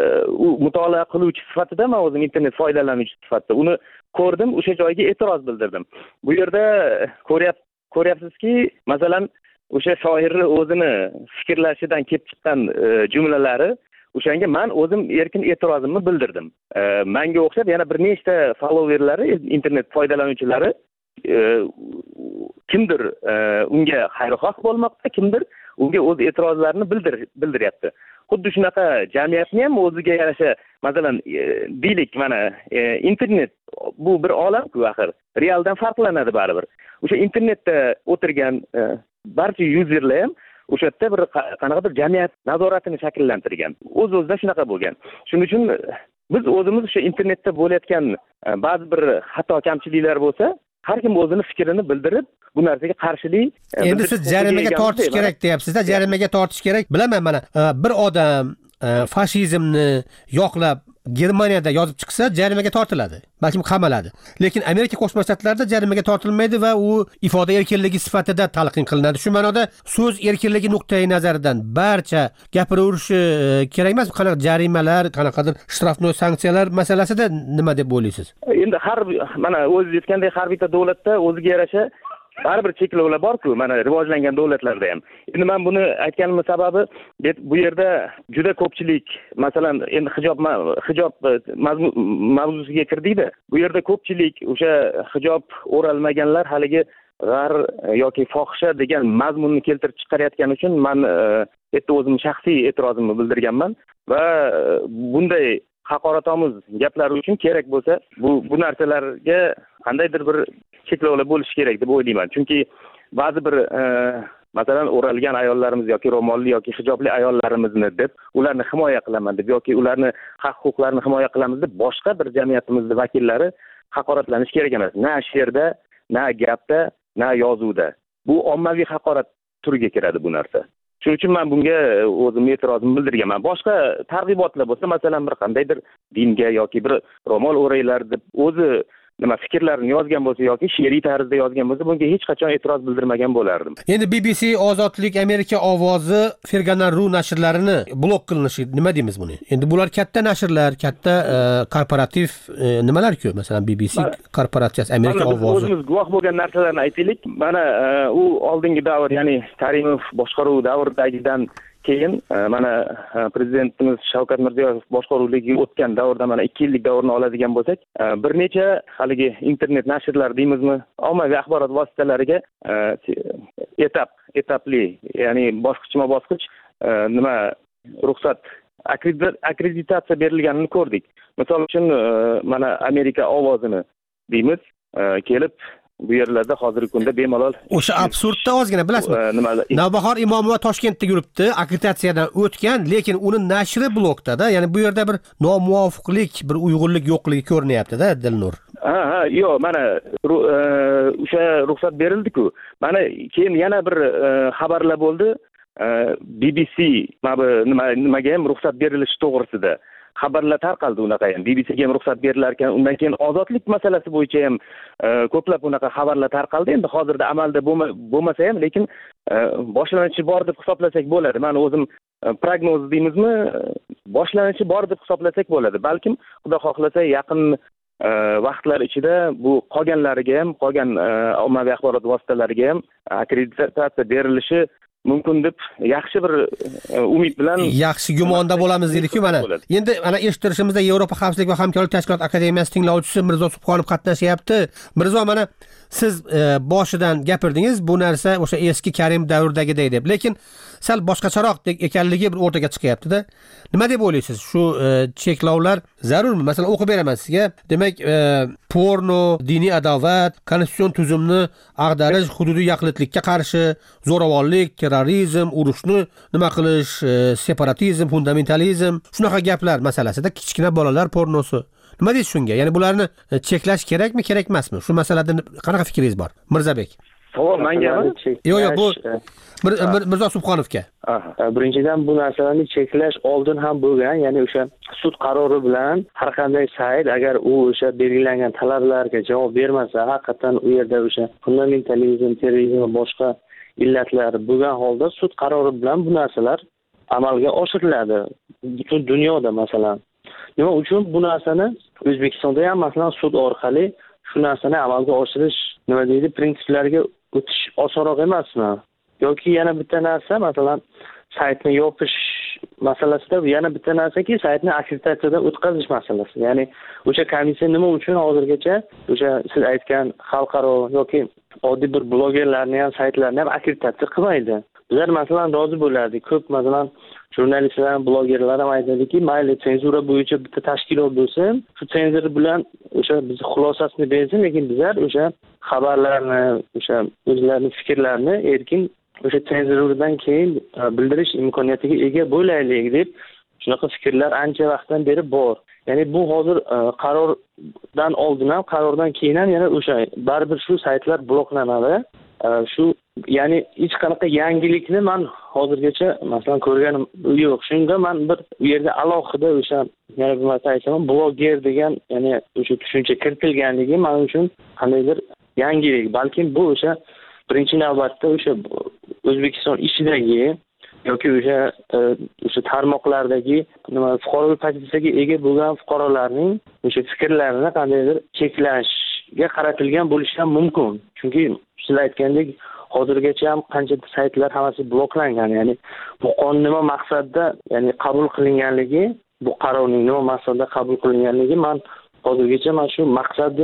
u mutolaa qiluvchi sifatida, men o'zim internet foydalanuvchi sifatida uni ko'rdim, o'sha joyga e'tiroz bildirdim. Bu yerda ko'ryapsizki, masalan, o'sha shoirni o'zini fikrlashidan kelib chiqqan jumlalari o'shanga men o'zim erkin e'tirozimni bildirdim. Menga o'xshab yana bir nechta followerlari, internet foydalanuvchilari kimdir unga xayrixoh bo'lmoqda, kimdir unga o'z e'tirozlarini bildiryapti. Xuddi shunaqa jamiyatni ham o'ziga yarasha, masalan, deylik, mana internet bu bir olam-ku axir. Realdan farqlanadi baribir. O'sha internetda o'tirgan barcha userlar ham o'sha yerda bir qanaqadir jamiyat nazoratini shakllantirgan. O'z-o'zidan shunaqa bo'lgan. Shuning uchun biz o'zimiz o'sha internetda bo'layotgan ba'zi bir xato kamchiliklar bo'lsa, har kim o'zini fikrini bildirib, bu narsaga qarshilik. Endi siz jarimaga tortish kerak deyapsiz-da, jarimaga tortish kerak. Bilaman, mana bir odam fashizmni yoqlab Germaniyada yozib chiqsa, jarimaga tortiladi, balkim qamaladi. Lekin Amerika Qo'shma Shtatlarida jarimaga tortilmaydi va u ifoda erkinligi sifatida talqin qilinadi. Shu ma'noda so'z erkinligi nuqtai nazaridan barcha gapiraverishi kerak emas. Qanaqa jarimalar, qanaqadir shtrafnoy sanksiyalar masalasida nima deb o'ylaysiz? Endi har mana o'zingiz aytgandek har bitta davlatda o'ziga yarasha baribir cheklovlar bor-ku, mana rivojlangan davlatlarda ham. Endi men buni aytganim sababi, bu yerda juda ko'pchilik, masalan, endi hijob hijob mavzusiga kirdikda. Bu yerda ko'pchilik o'sha hijob o'ralmaganlar haligi g'ar yoki fohisha degan mazmunni keltirib chiqarayotgani uchun men yerda o'zim shaxsiy e'tirozimni bildirganman va bunday haqoratomuz gaplar uchun kerak bo'lsa bu bu narsalarga qandaydir bir cheklovlar bo'lishi kerak deb o'ylayman. Chunki ba'zi bir masalan o'ralgan ayollarimiz yoki ro'molli yoki hijobli ayollarimizni deb ularni himoya qilaman deb yoki ularni haq huquqlarini himoya qilamiz deb boshqa bir jamiyatimizning vakillari haqoratlanish kerak emas. Na she'rda, na gapda, na yozuvda. Bu ommaviy haqorat turiga kiradi bu narsa. Shuning uchun men bunga o'zim e'tirozimni bildirganman. Boshqa targ'ibotlar bo'lsa, masalan bir qandaydir dinga yoki bir ro'mol o'raylar deb o'zi nima fikrlarini yozgan bo'lsa yoki she'riy tarzda yozgan bo'lsa, bunga hech qachon e'tiroz bildirmagan bo'lardim. Endi B B C, Ozodlik, Amerika ovozi, Fergana.ru nashrlarini blok qilinishi nima deymiz buni? Endi bular katta nashrlar, katta korporativ nimalar-ku, masalan B B C korporatsiyasi, Amerika ovozi. O'zimiz guvoh bo'lgan narsalarni aytaylik. Mana u oldingi davr, ya'ni Karimov boshqaruv davridagidan keyin mana prezidentimiz Shavkat Mirziyoyev boshqaruvligiga o'tgan davrda mana ikki yillik davrni oladigan bo'lsak, bir necha haligi internet nashrlar deymizmi, ommaviy axborot vositalariga etap etapli, ya'ni bosqichma-bosqich nima ruxsat akkreditatsiya berilganini ko'rdik. Misol uchun mana Amerika ovozini deymiz, kelib bu yerlarda hozirgi kunda bemalol o'sha absurdda ozgina bilasizmi? Navbahor Imomova Toshkentda yuribdi, akkreditatsiyadan o'tgan, lekin uni nashri blokda-da, ya'ni bu yerda bir nomuvofiqlik, bir uyg'unlik yo'qligi ko'rinyapti-da, Dilnur. Ha, ha, yo'q, mana o'sha ruxsat berildi-ku. Mana keyin yana bir xabarlar bo'ldi. B B C mana nima nimaga ham ruxsat berilishi to'g'risida xabarlar tarqaldi unaqa ham. B B C ga ham ruxsat berilar ekan, undan keyin ozodlik masalasi bo'yicha ham ko'plab unaqa xabarlar tarqaldi. Endi hozirda amalda bo'lmasa ham, lekin boshlanishi bor deb hisoblasak bo'ladi. Men o'zim prognoz deymizmi, boshlanishi bor deb hisoblasak bo'ladi. Balkim xudo xohlasa yaqin vaqtlar ichida bu qolganlariga ham, qolgan ommaviy axborot vositalariga ham akkreditatsiya berilishi mumkin deb yaxshi bir umid bilan yaxshi gumonda bo'lamiz deylik-ku mana. Endi mana eshittirishimizda Yevropa xavfsizlik va hamkorlik tashkiloti akademiyasi tinglovchisi Mirzo Subhonov qatnashyapti. Mirzo, mana siz boshidan gapirdingiz, bu narsa o'sha eski Karim davridagidek deb, lekin sal boshqacharoq ekanligi bir o'rtaga chiqyapti-da. Nima deb o'ylaysiz? Shu cheklovlar zarurmi? Masalan, o'qib beraman sizga. Demak, porno, diniy adovat, konstitutsion tuzumni ag'darish, hududiy yaqinlikka qarshi, zo'ravonlik, terrorizm, urushni nima qilish, separatizm, fundamentalizm, shunaqa gaplar masalasida kichkina bolalar pornosi. Nima deysiz shunga? Ya'ni bularni cheklash kerakmi, kerak emasmi? Shu masalada qanaqa fikringiz bor? Mirzabek. Savol mengami? Yo'q, yo'q, bu Mirzo Subhonovga. Birinchidan bu narsalarni cheklash oldin ham bo'lgan, ya'ni o'sha sud qarori bilan har qanday sayt agar u o'sha belgilangan talablarga javob bermasa, haqiqatan u yerda o'sha fundamentalizm, terrorizm va boshqa illatlar bo'lgan holda sud qarori bilan bu narsalar amalga oshiriladi. Butun dunyoda masalan. Nima uchun bu narsani O'zbekistonda ham masalan sud orqali shu narsani amalga oshirish, nima deydi, prinsiplariga o'tish osonroq emasmi? Yoki yana bitta narsa, masalan, saytni yopish masalasida yana bitta narsaki, saytni akkreditatsiyadan o'tkazish masalasi. Ya'ni o'sha komissiya nima uchun hozirgacha o'sha siz aytgan xalqaro yoki oddiy bir blogerlarni ham, saytlarni ham akkreditatsiya qilmaydi. Bizlar masalan rozi bo'lardik. Ko'p masalan jurnalistlar, blogerlar ham aytadiki, mayli senzura bo'yicha bitta tashkilot bo'lsin, shu senzur bilan o'sha biz xulosasini bersin, lekin bizlar o'sha xabarlarni, o'sha o'zlarining fikrlarini erkin o'sha senzuradan keyin bildirish imkoniyatiga ega bo'laylik deb shunaqa fikrlar ancha vaqtdan beri bor. Ya'ni bu hozir qarordan oldin ham, qarordan keyin ham yana o'sha baribir shu saytlar bloklanadi. Shu ya'ni hech qanaqa yangilikni men hozirgacha masalan ko'rganim yo'q. Shunga men bir u yerda alohida o'sha yana bir marta aytaman, bloger degan ya'ni o'sha tushuncha kiritilganligi men uchun qandaydir yangilik. Balkim bu o'sha birinchi navbatda o'sha O'zbekiston ichidagi yoki o'sha o'sha tarmoqlardagi nima fuqarolik pozitsiyasiga ega bo'lgan fuqarolarning o'sha fikrlarini qandaydir cheklashga qaratilgan bo'lishi ham mumkin. Chunki siz aytgandek hozirgacha ham qancha saytlar hammasi bloklangan. Ya'ni bu qonun nima maqsadda, ya'ni qabul qilinganligi, bu qarorning nima maqsadda qabul qilinganligi men hozirgacha men shu maqsadni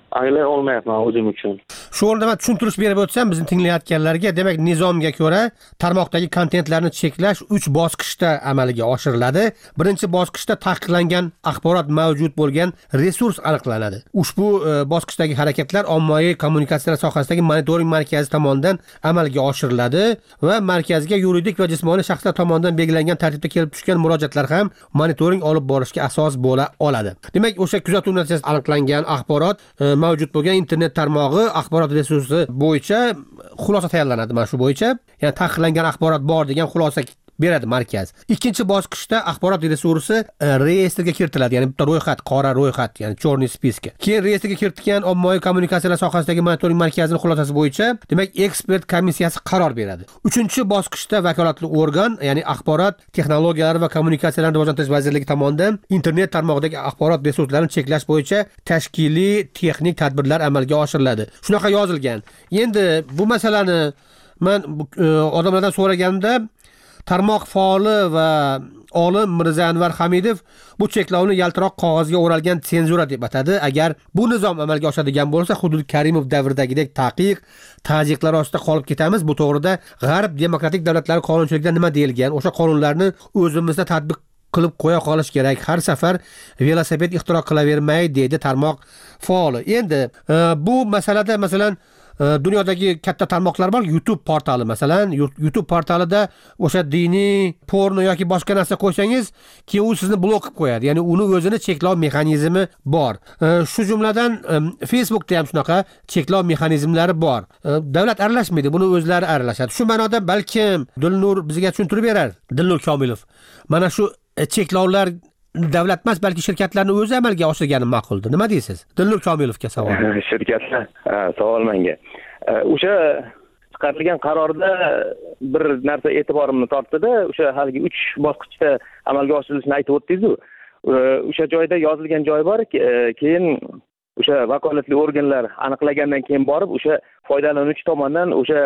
anglay olmayapman o'zim uchun. Shu o'rinda men tushuntirish berib o'tsam bizni tinglayotganlarga, demak nizomga ko'ra tarmoqdagi kontentlarni cheklash uch bosqichda amalga oshiriladi. Birinchi bosqichda taqiqlangan axborot mavjud bo'lgan resurs aniqlanadi. Ushbu e, bosqichdagi harakatlar ommaviy kommunikatsiyalar sohasidagi monitoring markazi tomonidan amalga oshiriladi va markazga yuridik va jismoniy shaxslar tomonidan belgilangan tartibda kelib tushgan murojaatlar ham monitoring olib borishga asos bo'la oladi. Demak, o'sha kuzatuv natijasida aniqlangan axborot e, mavjud bo'lgan internet tarmog'i axborot resursi bo'yicha xulosa tayyorlanadi. Mana shu bo'yicha, ya'ni taqiqlangan axborot bor degan xulosa beradi markaz. Ikkinchi bosqichda axborot resursi e, reyestrga kiritiladi, ya'ni bitta ro'yxat, qora ro'yxat, ya'ni chorniy spiska. Keyin reyestrga kiritilgan ommaviy kommunikatsiyalar sohasidagi monitoring markazining xulosasi bo'yicha, demak, ekspert komissiyasi qaror beradi. Uchinchi bosqichda vakolatli organ, ya'ni axborot texnologiyalari va kommunikatsiyalarni rivojlantirish vazirligi tomonidan internet tarmog'idagi axborot resurslarini cheklash bo'yicha tashkiliy texnik tadbirlar amalga oshiriladi. Shunaqa yozilgan. Endi bu masalani men e, odamlardan so'raganimda tarmoq faoli va olim Mirza Anvar Hamidov bu cheklovni yaltiroq qog'ozga o'ralgan senzura deb atadi. Agar bu nizom amalga oshadigan bo'lsa, Hudud Karimov davridagidek taqiq, ta'ziqlar ostida qolib ketamiz. Bu to'g'rida G'arb demokratik davlatlari qonunchiligida nima deyilgan? O'sha qonunlarni o'zimizda tatbiq qilib qo'ya qolish kerak. Har safar velosiped ixtiro qilavermay, deydi tarmoq faoli. Endi e, bu masalada masalan dunyodagi katta tarmoqlar bor. YouTube portali masalan, YouTube portalida o'sha diniy porno yoki boshqa narsa qo'ysangiz, keyin u sizni blok qilib qo'yadi. Ya'ni uni o'zini cheklov mexanizmi bor. Shu jumladan Facebookda ham shunaqa cheklov mexanizmlari bor. Davlat aralashmaydi, buni o'zlari aralashadi. Shu ma'noda balkim Dilnur bizga tushuntirib berar. Dilnur Komilov. Mana shu cheklovlar davlat emas, balki shirkatlarning o'zi amalga oshirgani ma'quldir. Nima deysiz? Dilnur Komilovga savol. Shirkatlar savol menga. O'sha chiqarilgan qarorda bir narsa e'tiborimni tortdi-da, o'sha haligi uch bosqichda amalga oshirilishini aytib o'tdingiz-ku. O'sha joyda yozilgan joy bor, keyin o'sha vakolatli organlar aniqlagandan keyin borib o'sha foydalanuvchi tomonidan o'sha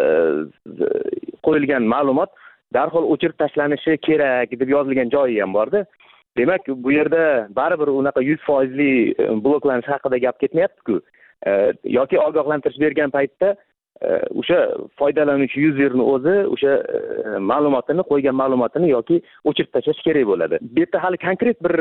qo'yilgan ma'lumot darhol o'chirib tashlanishi kerak deb yozilgan joyi ham bor-da. Demak, bu yerda baribir unaqa yuz foizli bloklanish haqida gap ketmayapti-ku. Yoki ogohlantirish bergan paytda o'sha foydalanuvchi yuzerni o'zi o'sha ma'lumotini, qo'ygan ma'lumotini yoki o'chirib tashlash kerak bo'ladi. Bu yerda hali konkret bir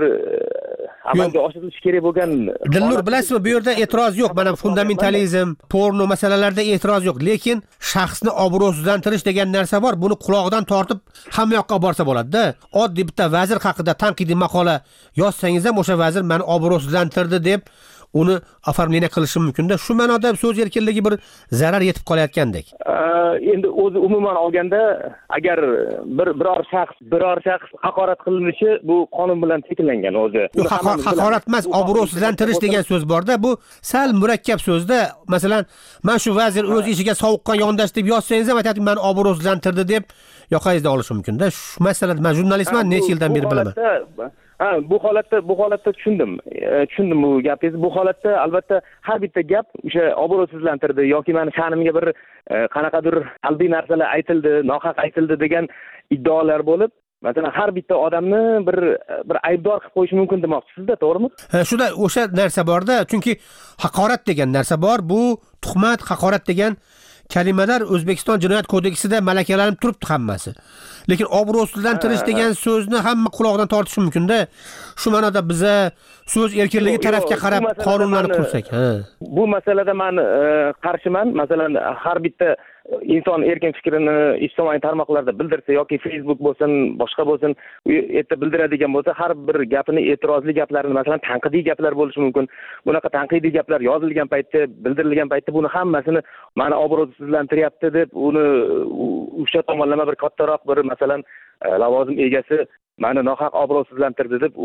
amalga oshirilishi kerak bo'lgan. Dilnur, bilasizmi, bu yerda e'tiroz yo'q. Mana fundamentalizm, porno masalalarida e'tiroz yo'q, lekin shaxsni obro'sizlantirish degan narsa bor. Buni quloqdan tortib hamma yoqqa borsa bo'ladi-da. Oddiy bitta vazir haqida tanqidiy maqola yozsangiz ham o'sha vazir meni obro'sizlantirdi deb uni oformleniya qilishi mumkin-da. Shu ma'noda so'z erkinligi bir zarar yetib qolayotgandek. Endi o'zi umuman olganda, agar bir biror shaxs, biror shaxs haqorat qilinishi bu qonun bilan cheklangan o'zi. Haqorat emas, obro'sizlantirish degan so'z bor-da. Bu sal murakkab so'zda. Masalan, men shu vazir o'z ishiga sovuqqon yondash deb yozsangiz ham aytadi, meni obro'sizlantirdi deb yoqangizda olishi mumkin-da. Shu masalada men jurnalistman, necha yildan beri bilaman. Ha, bu holatda bu holatda tushundim. Tushundim bu gapingizni. Bu holatda albatta har bitta gap o'sha obro'sizlantirdi yoki meni sha'nimga bir qanaqadir salbiy narsalar aytildi, nohaq aytildi degan iddaolar bo'lib, masalan, har bitta odamni bir bir aybdor qilib qo'yish mumkin demoqchisizda, to'g'rimi? Ha, shunda o'sha narsa bor-da, chunki haqorat degan narsa bor. Bu tuhmat, haqorat degan kalimalar O'zbekiston Jinoyat kodeksida malakalanib turibdi hammasi. Lekin obro'sizlantirish degan so'zni hamma quloqdan tortishi mumkin-da. Shu ma'noda biza so'z erkinligi tarafga qarab qonunlarni qursak, ha. Bu masalada men qarshiman. Masalan, har bitta inson erkin fikrini ijtimoiy tarmoqlarda bildirsa yoki Facebook bo'lsin, boshqa bo'lsin, u yerda bildiradigan bo'lsa, har bir gapini, e'tirozli gaplarini, masalan, tanqidiy gaplar bo'lishi mumkin. Bunaqa tanqidiy gaplar yozilgan paytda, bildirilgan paytda buni hammasini meni obro'sizlantiryapti deb, uni o'sha tomonlama bir kattaroq bir masalan lavozim egasi meni nohaq obro'sizlantirdi deb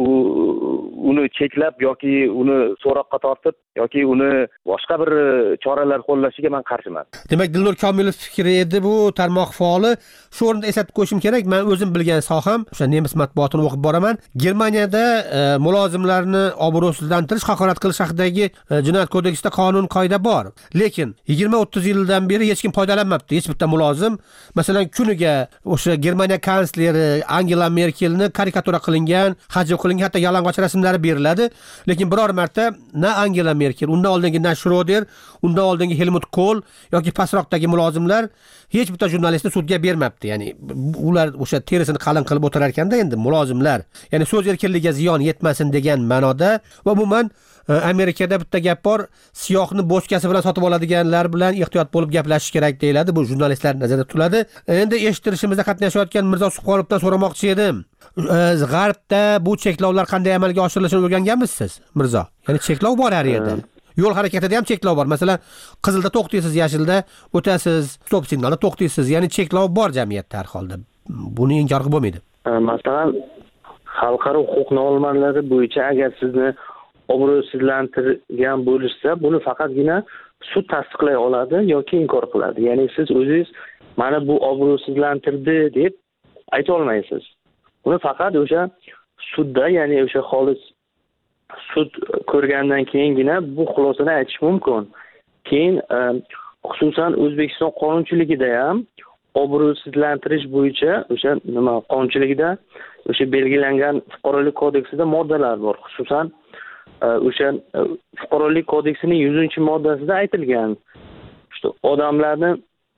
uni cheklab yoki uni so'roqqa tortib yoki uni boshqa bir choralar qo'llashiga men qarshiman. Demak, Dilnur Komilov fikri edi bu, tarmoq faoli. Shu o'rinda eslatib qo'yishim kerak, men o'zim bilgan soham, o'sha nemis matbuotini o'qib boraman. Germaniyada e, mulozimlarni obro'sizlantirish, haqorat qilish haqidagi e, jinoyat kodeksida qonun qoida bor. Lekin yigirma o'ttiz yildan beri hech kim foydalanmabdi. Hech bitta mulozim, masalan, kuniga o'sha Germaniya kansleri Angela Merkel rasmlarni karikatura qilingan, hajm qilingan, hatto yalang'och rasmlari beriladi, lekin biror marta na Angela Merkel, undan oldingi na Schroeder, undan oldingi Helmut Kohl yoki pastroqdagi mulozimlar hech bitta jurnalistni sudga bermabdi. Ya'ni ular o'sha terisini qalin qilib o'tirar ekanda endi mulozimlar. Ya'ni so'z erkinligiga ziyon yetmasin degan ma'noda va umuman Amerikada bitta gap bor, siyohni bochkasi bilan sotib oladiganlar bilan ehtiyot bo'lib gaplashish kerak deyiladi. Bu jurnalistlar nazarda tutiladi. Endi eshittirishimizda qatnashayotgan Mirzo Subhonovdan so'ramoqchi edim. G'arbda bu cheklovlar qanday amalga oshirilishini o'rganganmisiz, Mirzo? Ya'ni cheklov bor har yerda. Yo'l harakatida ham cheklov bor. Masalan, qizilda to'xtaysiz, yashilda o'tasiz, stop signalda to'xtaysiz. Ya'ni cheklov bor jamiyatda har holda. Buni inkor qilib bo'lmaydi. Masalan, xalqaro huquq normalari bo'yicha agar sizni obro'sizlantirgan bo'lishsa, buni faqatgina sud tasdiqlay oladi yoki inkor qiladi. Ya'ni siz o'zingiz mana bu obro'sizlantirdi deb ayta olmaysiz. Buni faqat o'sha sudda, ya'ni o'sha xolis sud ko'rgandan keyingina bu xulosani aytish mumkin. Keyin xususan O'zbekiston qonunchiligida ham obro'sizlantirish bo'yicha o'sha nima qonunchiligida o'sha belgilangan fuqarolik kodeksida moddalar bor. Xususan o'sha fuqarolik kodeksining yuzinchi moddasida aytilgan. İşte odamlarni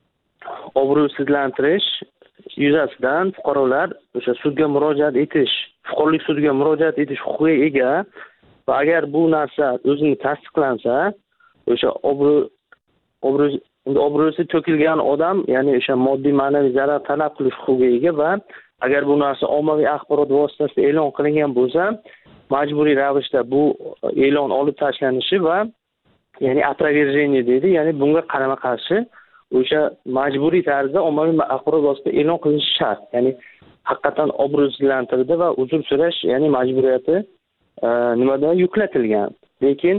obro'sizlantirish yuzasidan fuqarolar o'sha sudga murojaat etish, fuqarolik sudiga murojaat etish huquqiga ega va agar bu narsa o'zini tasdiqlansa, o'sha obro' obro' obro'si to'kilgan odam, ya'ni o'sha moddiy ma'naviy zarar talab qilish huquqiga ega va agar bu narsa ommaviy axborot vositasida e'lon qilingan bo'lsa, majburiy ravishda bu e'lon olib tashlanishi va ya'ni опровержение deydi, ya'ni bunga qarama qarshi o'sha majburiy tarzda ommaviy axborot vositasida e'lon qilinishi shart. Ya'ni haqiqatan obro'sizlantirdi va uzr so'rash, ya'ni majburiyati nimadan yuklatilgan. Lekin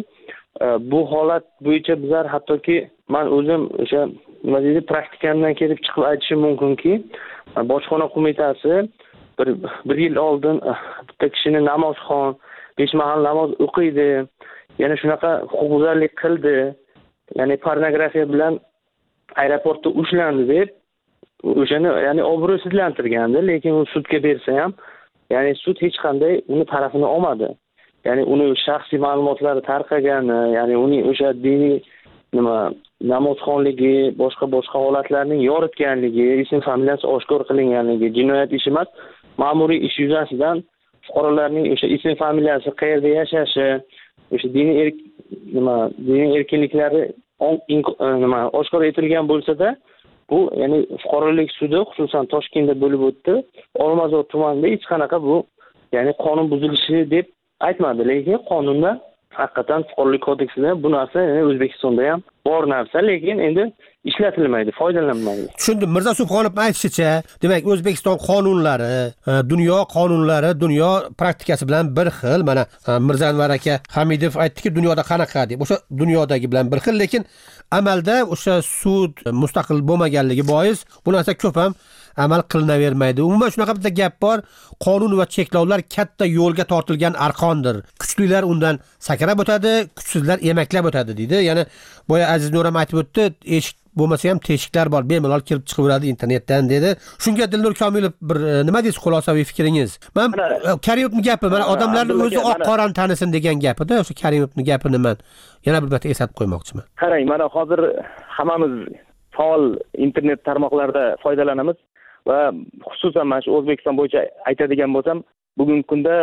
bu holat bo'yicha bizlar hattoki men o'zim o'sha nima deydi, praktikamdan kelib chiqib aytishim mumkinki, bojxona qo'mitasi bir bir yil oldin bitta kishini namozxon, besh mahal namoz o'qiydi, yana shunaqa huquqbuzarlik qildi, ya'ni pornografiya bilan aeroportda ushlandi deb o'shani ya'ni obro'sizlantirgandi, lekin u sudga bersa ham, ya'ni sud hech qanday uni tarafini olmadi. Ya'ni uni shaxsiy ma'lumotlari tarqagani, ya'ni uning o'sha diniy nima namozxonligi, boshqa boshqa holatlarning yoritganligi, ism familiyasi oshkor qilinganligi jinoyat ishi emas, ma'muriy ish yuzasidan fuqarolarning o'sha ism familiyasi, qayerda yashashi, o'sha diniy erk nima diniy erkinliklari nima oshkor etilgan bo'lsa-da, bu ya'ni fuqarolik sudi xususan Toshkentda bo'lib o'tdi. Olmazor tumanida hech qanaqa bu ya'ni qonun buzilishi deb aytmadi, lekin qonunda haqiqatan fuqarolik kodeksida bu narsa O'zbekistonda ham bor narsa, lekin endi ishlatilmaydi, foydalanilmaydi. Tushundim. Mirzo Subhonov aytishicha, demak O'zbekiston qonunlari, dunyo qonunlari, dunyo praktikasi bilan bir xil. Mana Mirzo Anvar aka Hamidov aytdiki, dunyoda qanaqa deb. O'sha dunyodagi bilan bir xil, lekin amalda o'sha sud mustaqil bo'lmaganligi bois bu narsa ko'p ham amal qilinavermaydi. Umuman shunaqa bitta gap bor, qonun va cheklovlar katta yo'lga tortilgan arqondir. Kuchlilar undan sakrab o'tadi, kuchsizlar emaklab o'tadi deydi. Ya'ni boya Aziz Nuram aytib o'tdi, eshik bo'lmasa ham teshiklar bor, bemalol kirib chiqaveradi internetdan dedi. Shunga Dilnur Komilov bir nima deysiz, xulosaviy fikringiz? Men Karimovning gapi, mana odamlarning o'zi oq qorani tanisin degan gapida, o'sha Karimovning gapini men yana bir marta eslatib qo'ymoqchiman. Qarang, mana hozir hammamiz faol internet tarmoqlarida foydalanamiz va xususan mana shu O'zbekiston bo'yicha aytadigan bo'lsam, bugungi kunda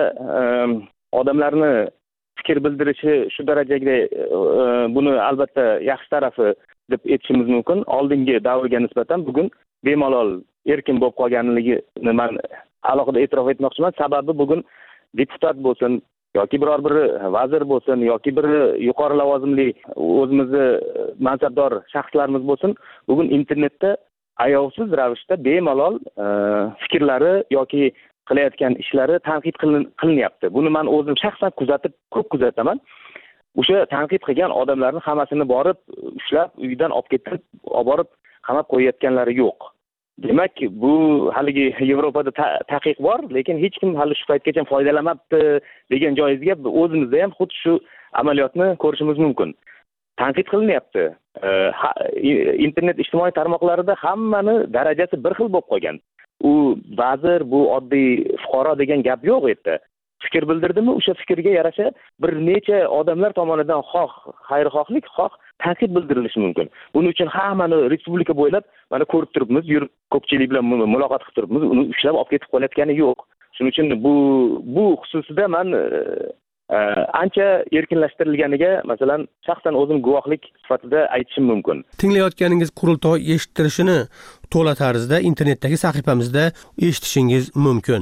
odamlarni fikr bildirishi shu darajada buni albatta yaxshi tarafi deb aytishimiz mumkin. Oldingi davrga nisbatan bugun bemalol erkin bo'lib qolganligini men alohida e'tirof etmoqchiman. Sababi bugun deputat bo'lsin yoki biror bir vazir bo'lsin yoki bir yuqori lavozimli o'zimizni mansabdor shaxslarimiz bo'lsin, bugun internetda ayovsiz ravishda bemalol fikrlari yoki qilayotgan ishlari tanqid qilinyapti. Buni men o'zim shaxsan kuzatib, ko'p kuzataman. O'sha tanqid qilgan odamlarning hammasini borib ushlab, uyidan olib ketib, olib borib qamab qo'yayotganlari yo'q. Demak, bu haligi Yevropada taqiq bor, lekin hech kim hali shu paytgacha foydalanmabdi degan joyingizga o'zimizda ham xuddi shu amaliyotni ko'rishimiz mumkin. Tanqid qilinyapti. Internet ijtimoiy tarmoqlarida hammani darajasi bir xil bo'lib qolgan. u vazir, bu oddiy fuqaro degan gap yo'q u yerda. Fikr bildirdimi, o'sha fikrga yarasha bir necha odamlar tomonidan xoh xayrixohlik, xoh tanqid bildirilishi mumkin. Buning uchun hammani respublika bo'ylab mana ko'rib turibmiz, yurib ko'pchilik bilan muloqot qilib turibmiz, uni ushlab olib ketib qolayotgani yo'q. Shuning uchun bu bu xususida men ancha erkinlashtirilganiga, masalan, shaxsan o'zim guvohlik sifatida aytishim mumkin. Tinglayotganingiz qurultoy eshittirishini to'la tarzda internetdagi sahifamizda eshitishingiz mumkin.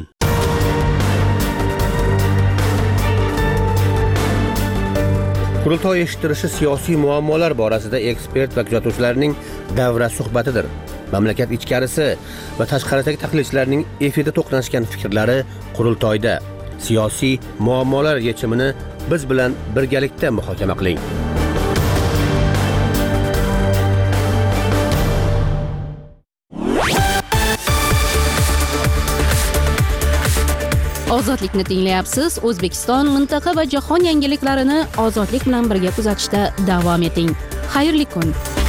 Qurultoy eshittirishi siyosiy muammolar borasida ekspert va kuzatuvchilarning davra suhbatidir. Mamlakat ichkarisi va tashqaridagi tahlilchilarning efirda to'qnashgan fikrlari qurultoyda. Siyosiy muammolar yechimini biz bilan birgalikda muhokama qiling. Ozodlikni tinglayapsiz. O'zbekiston, mintaqa va jahon yangiliklarini ozodlik bilan birga kuzatishda davom eting. Xayrli kun.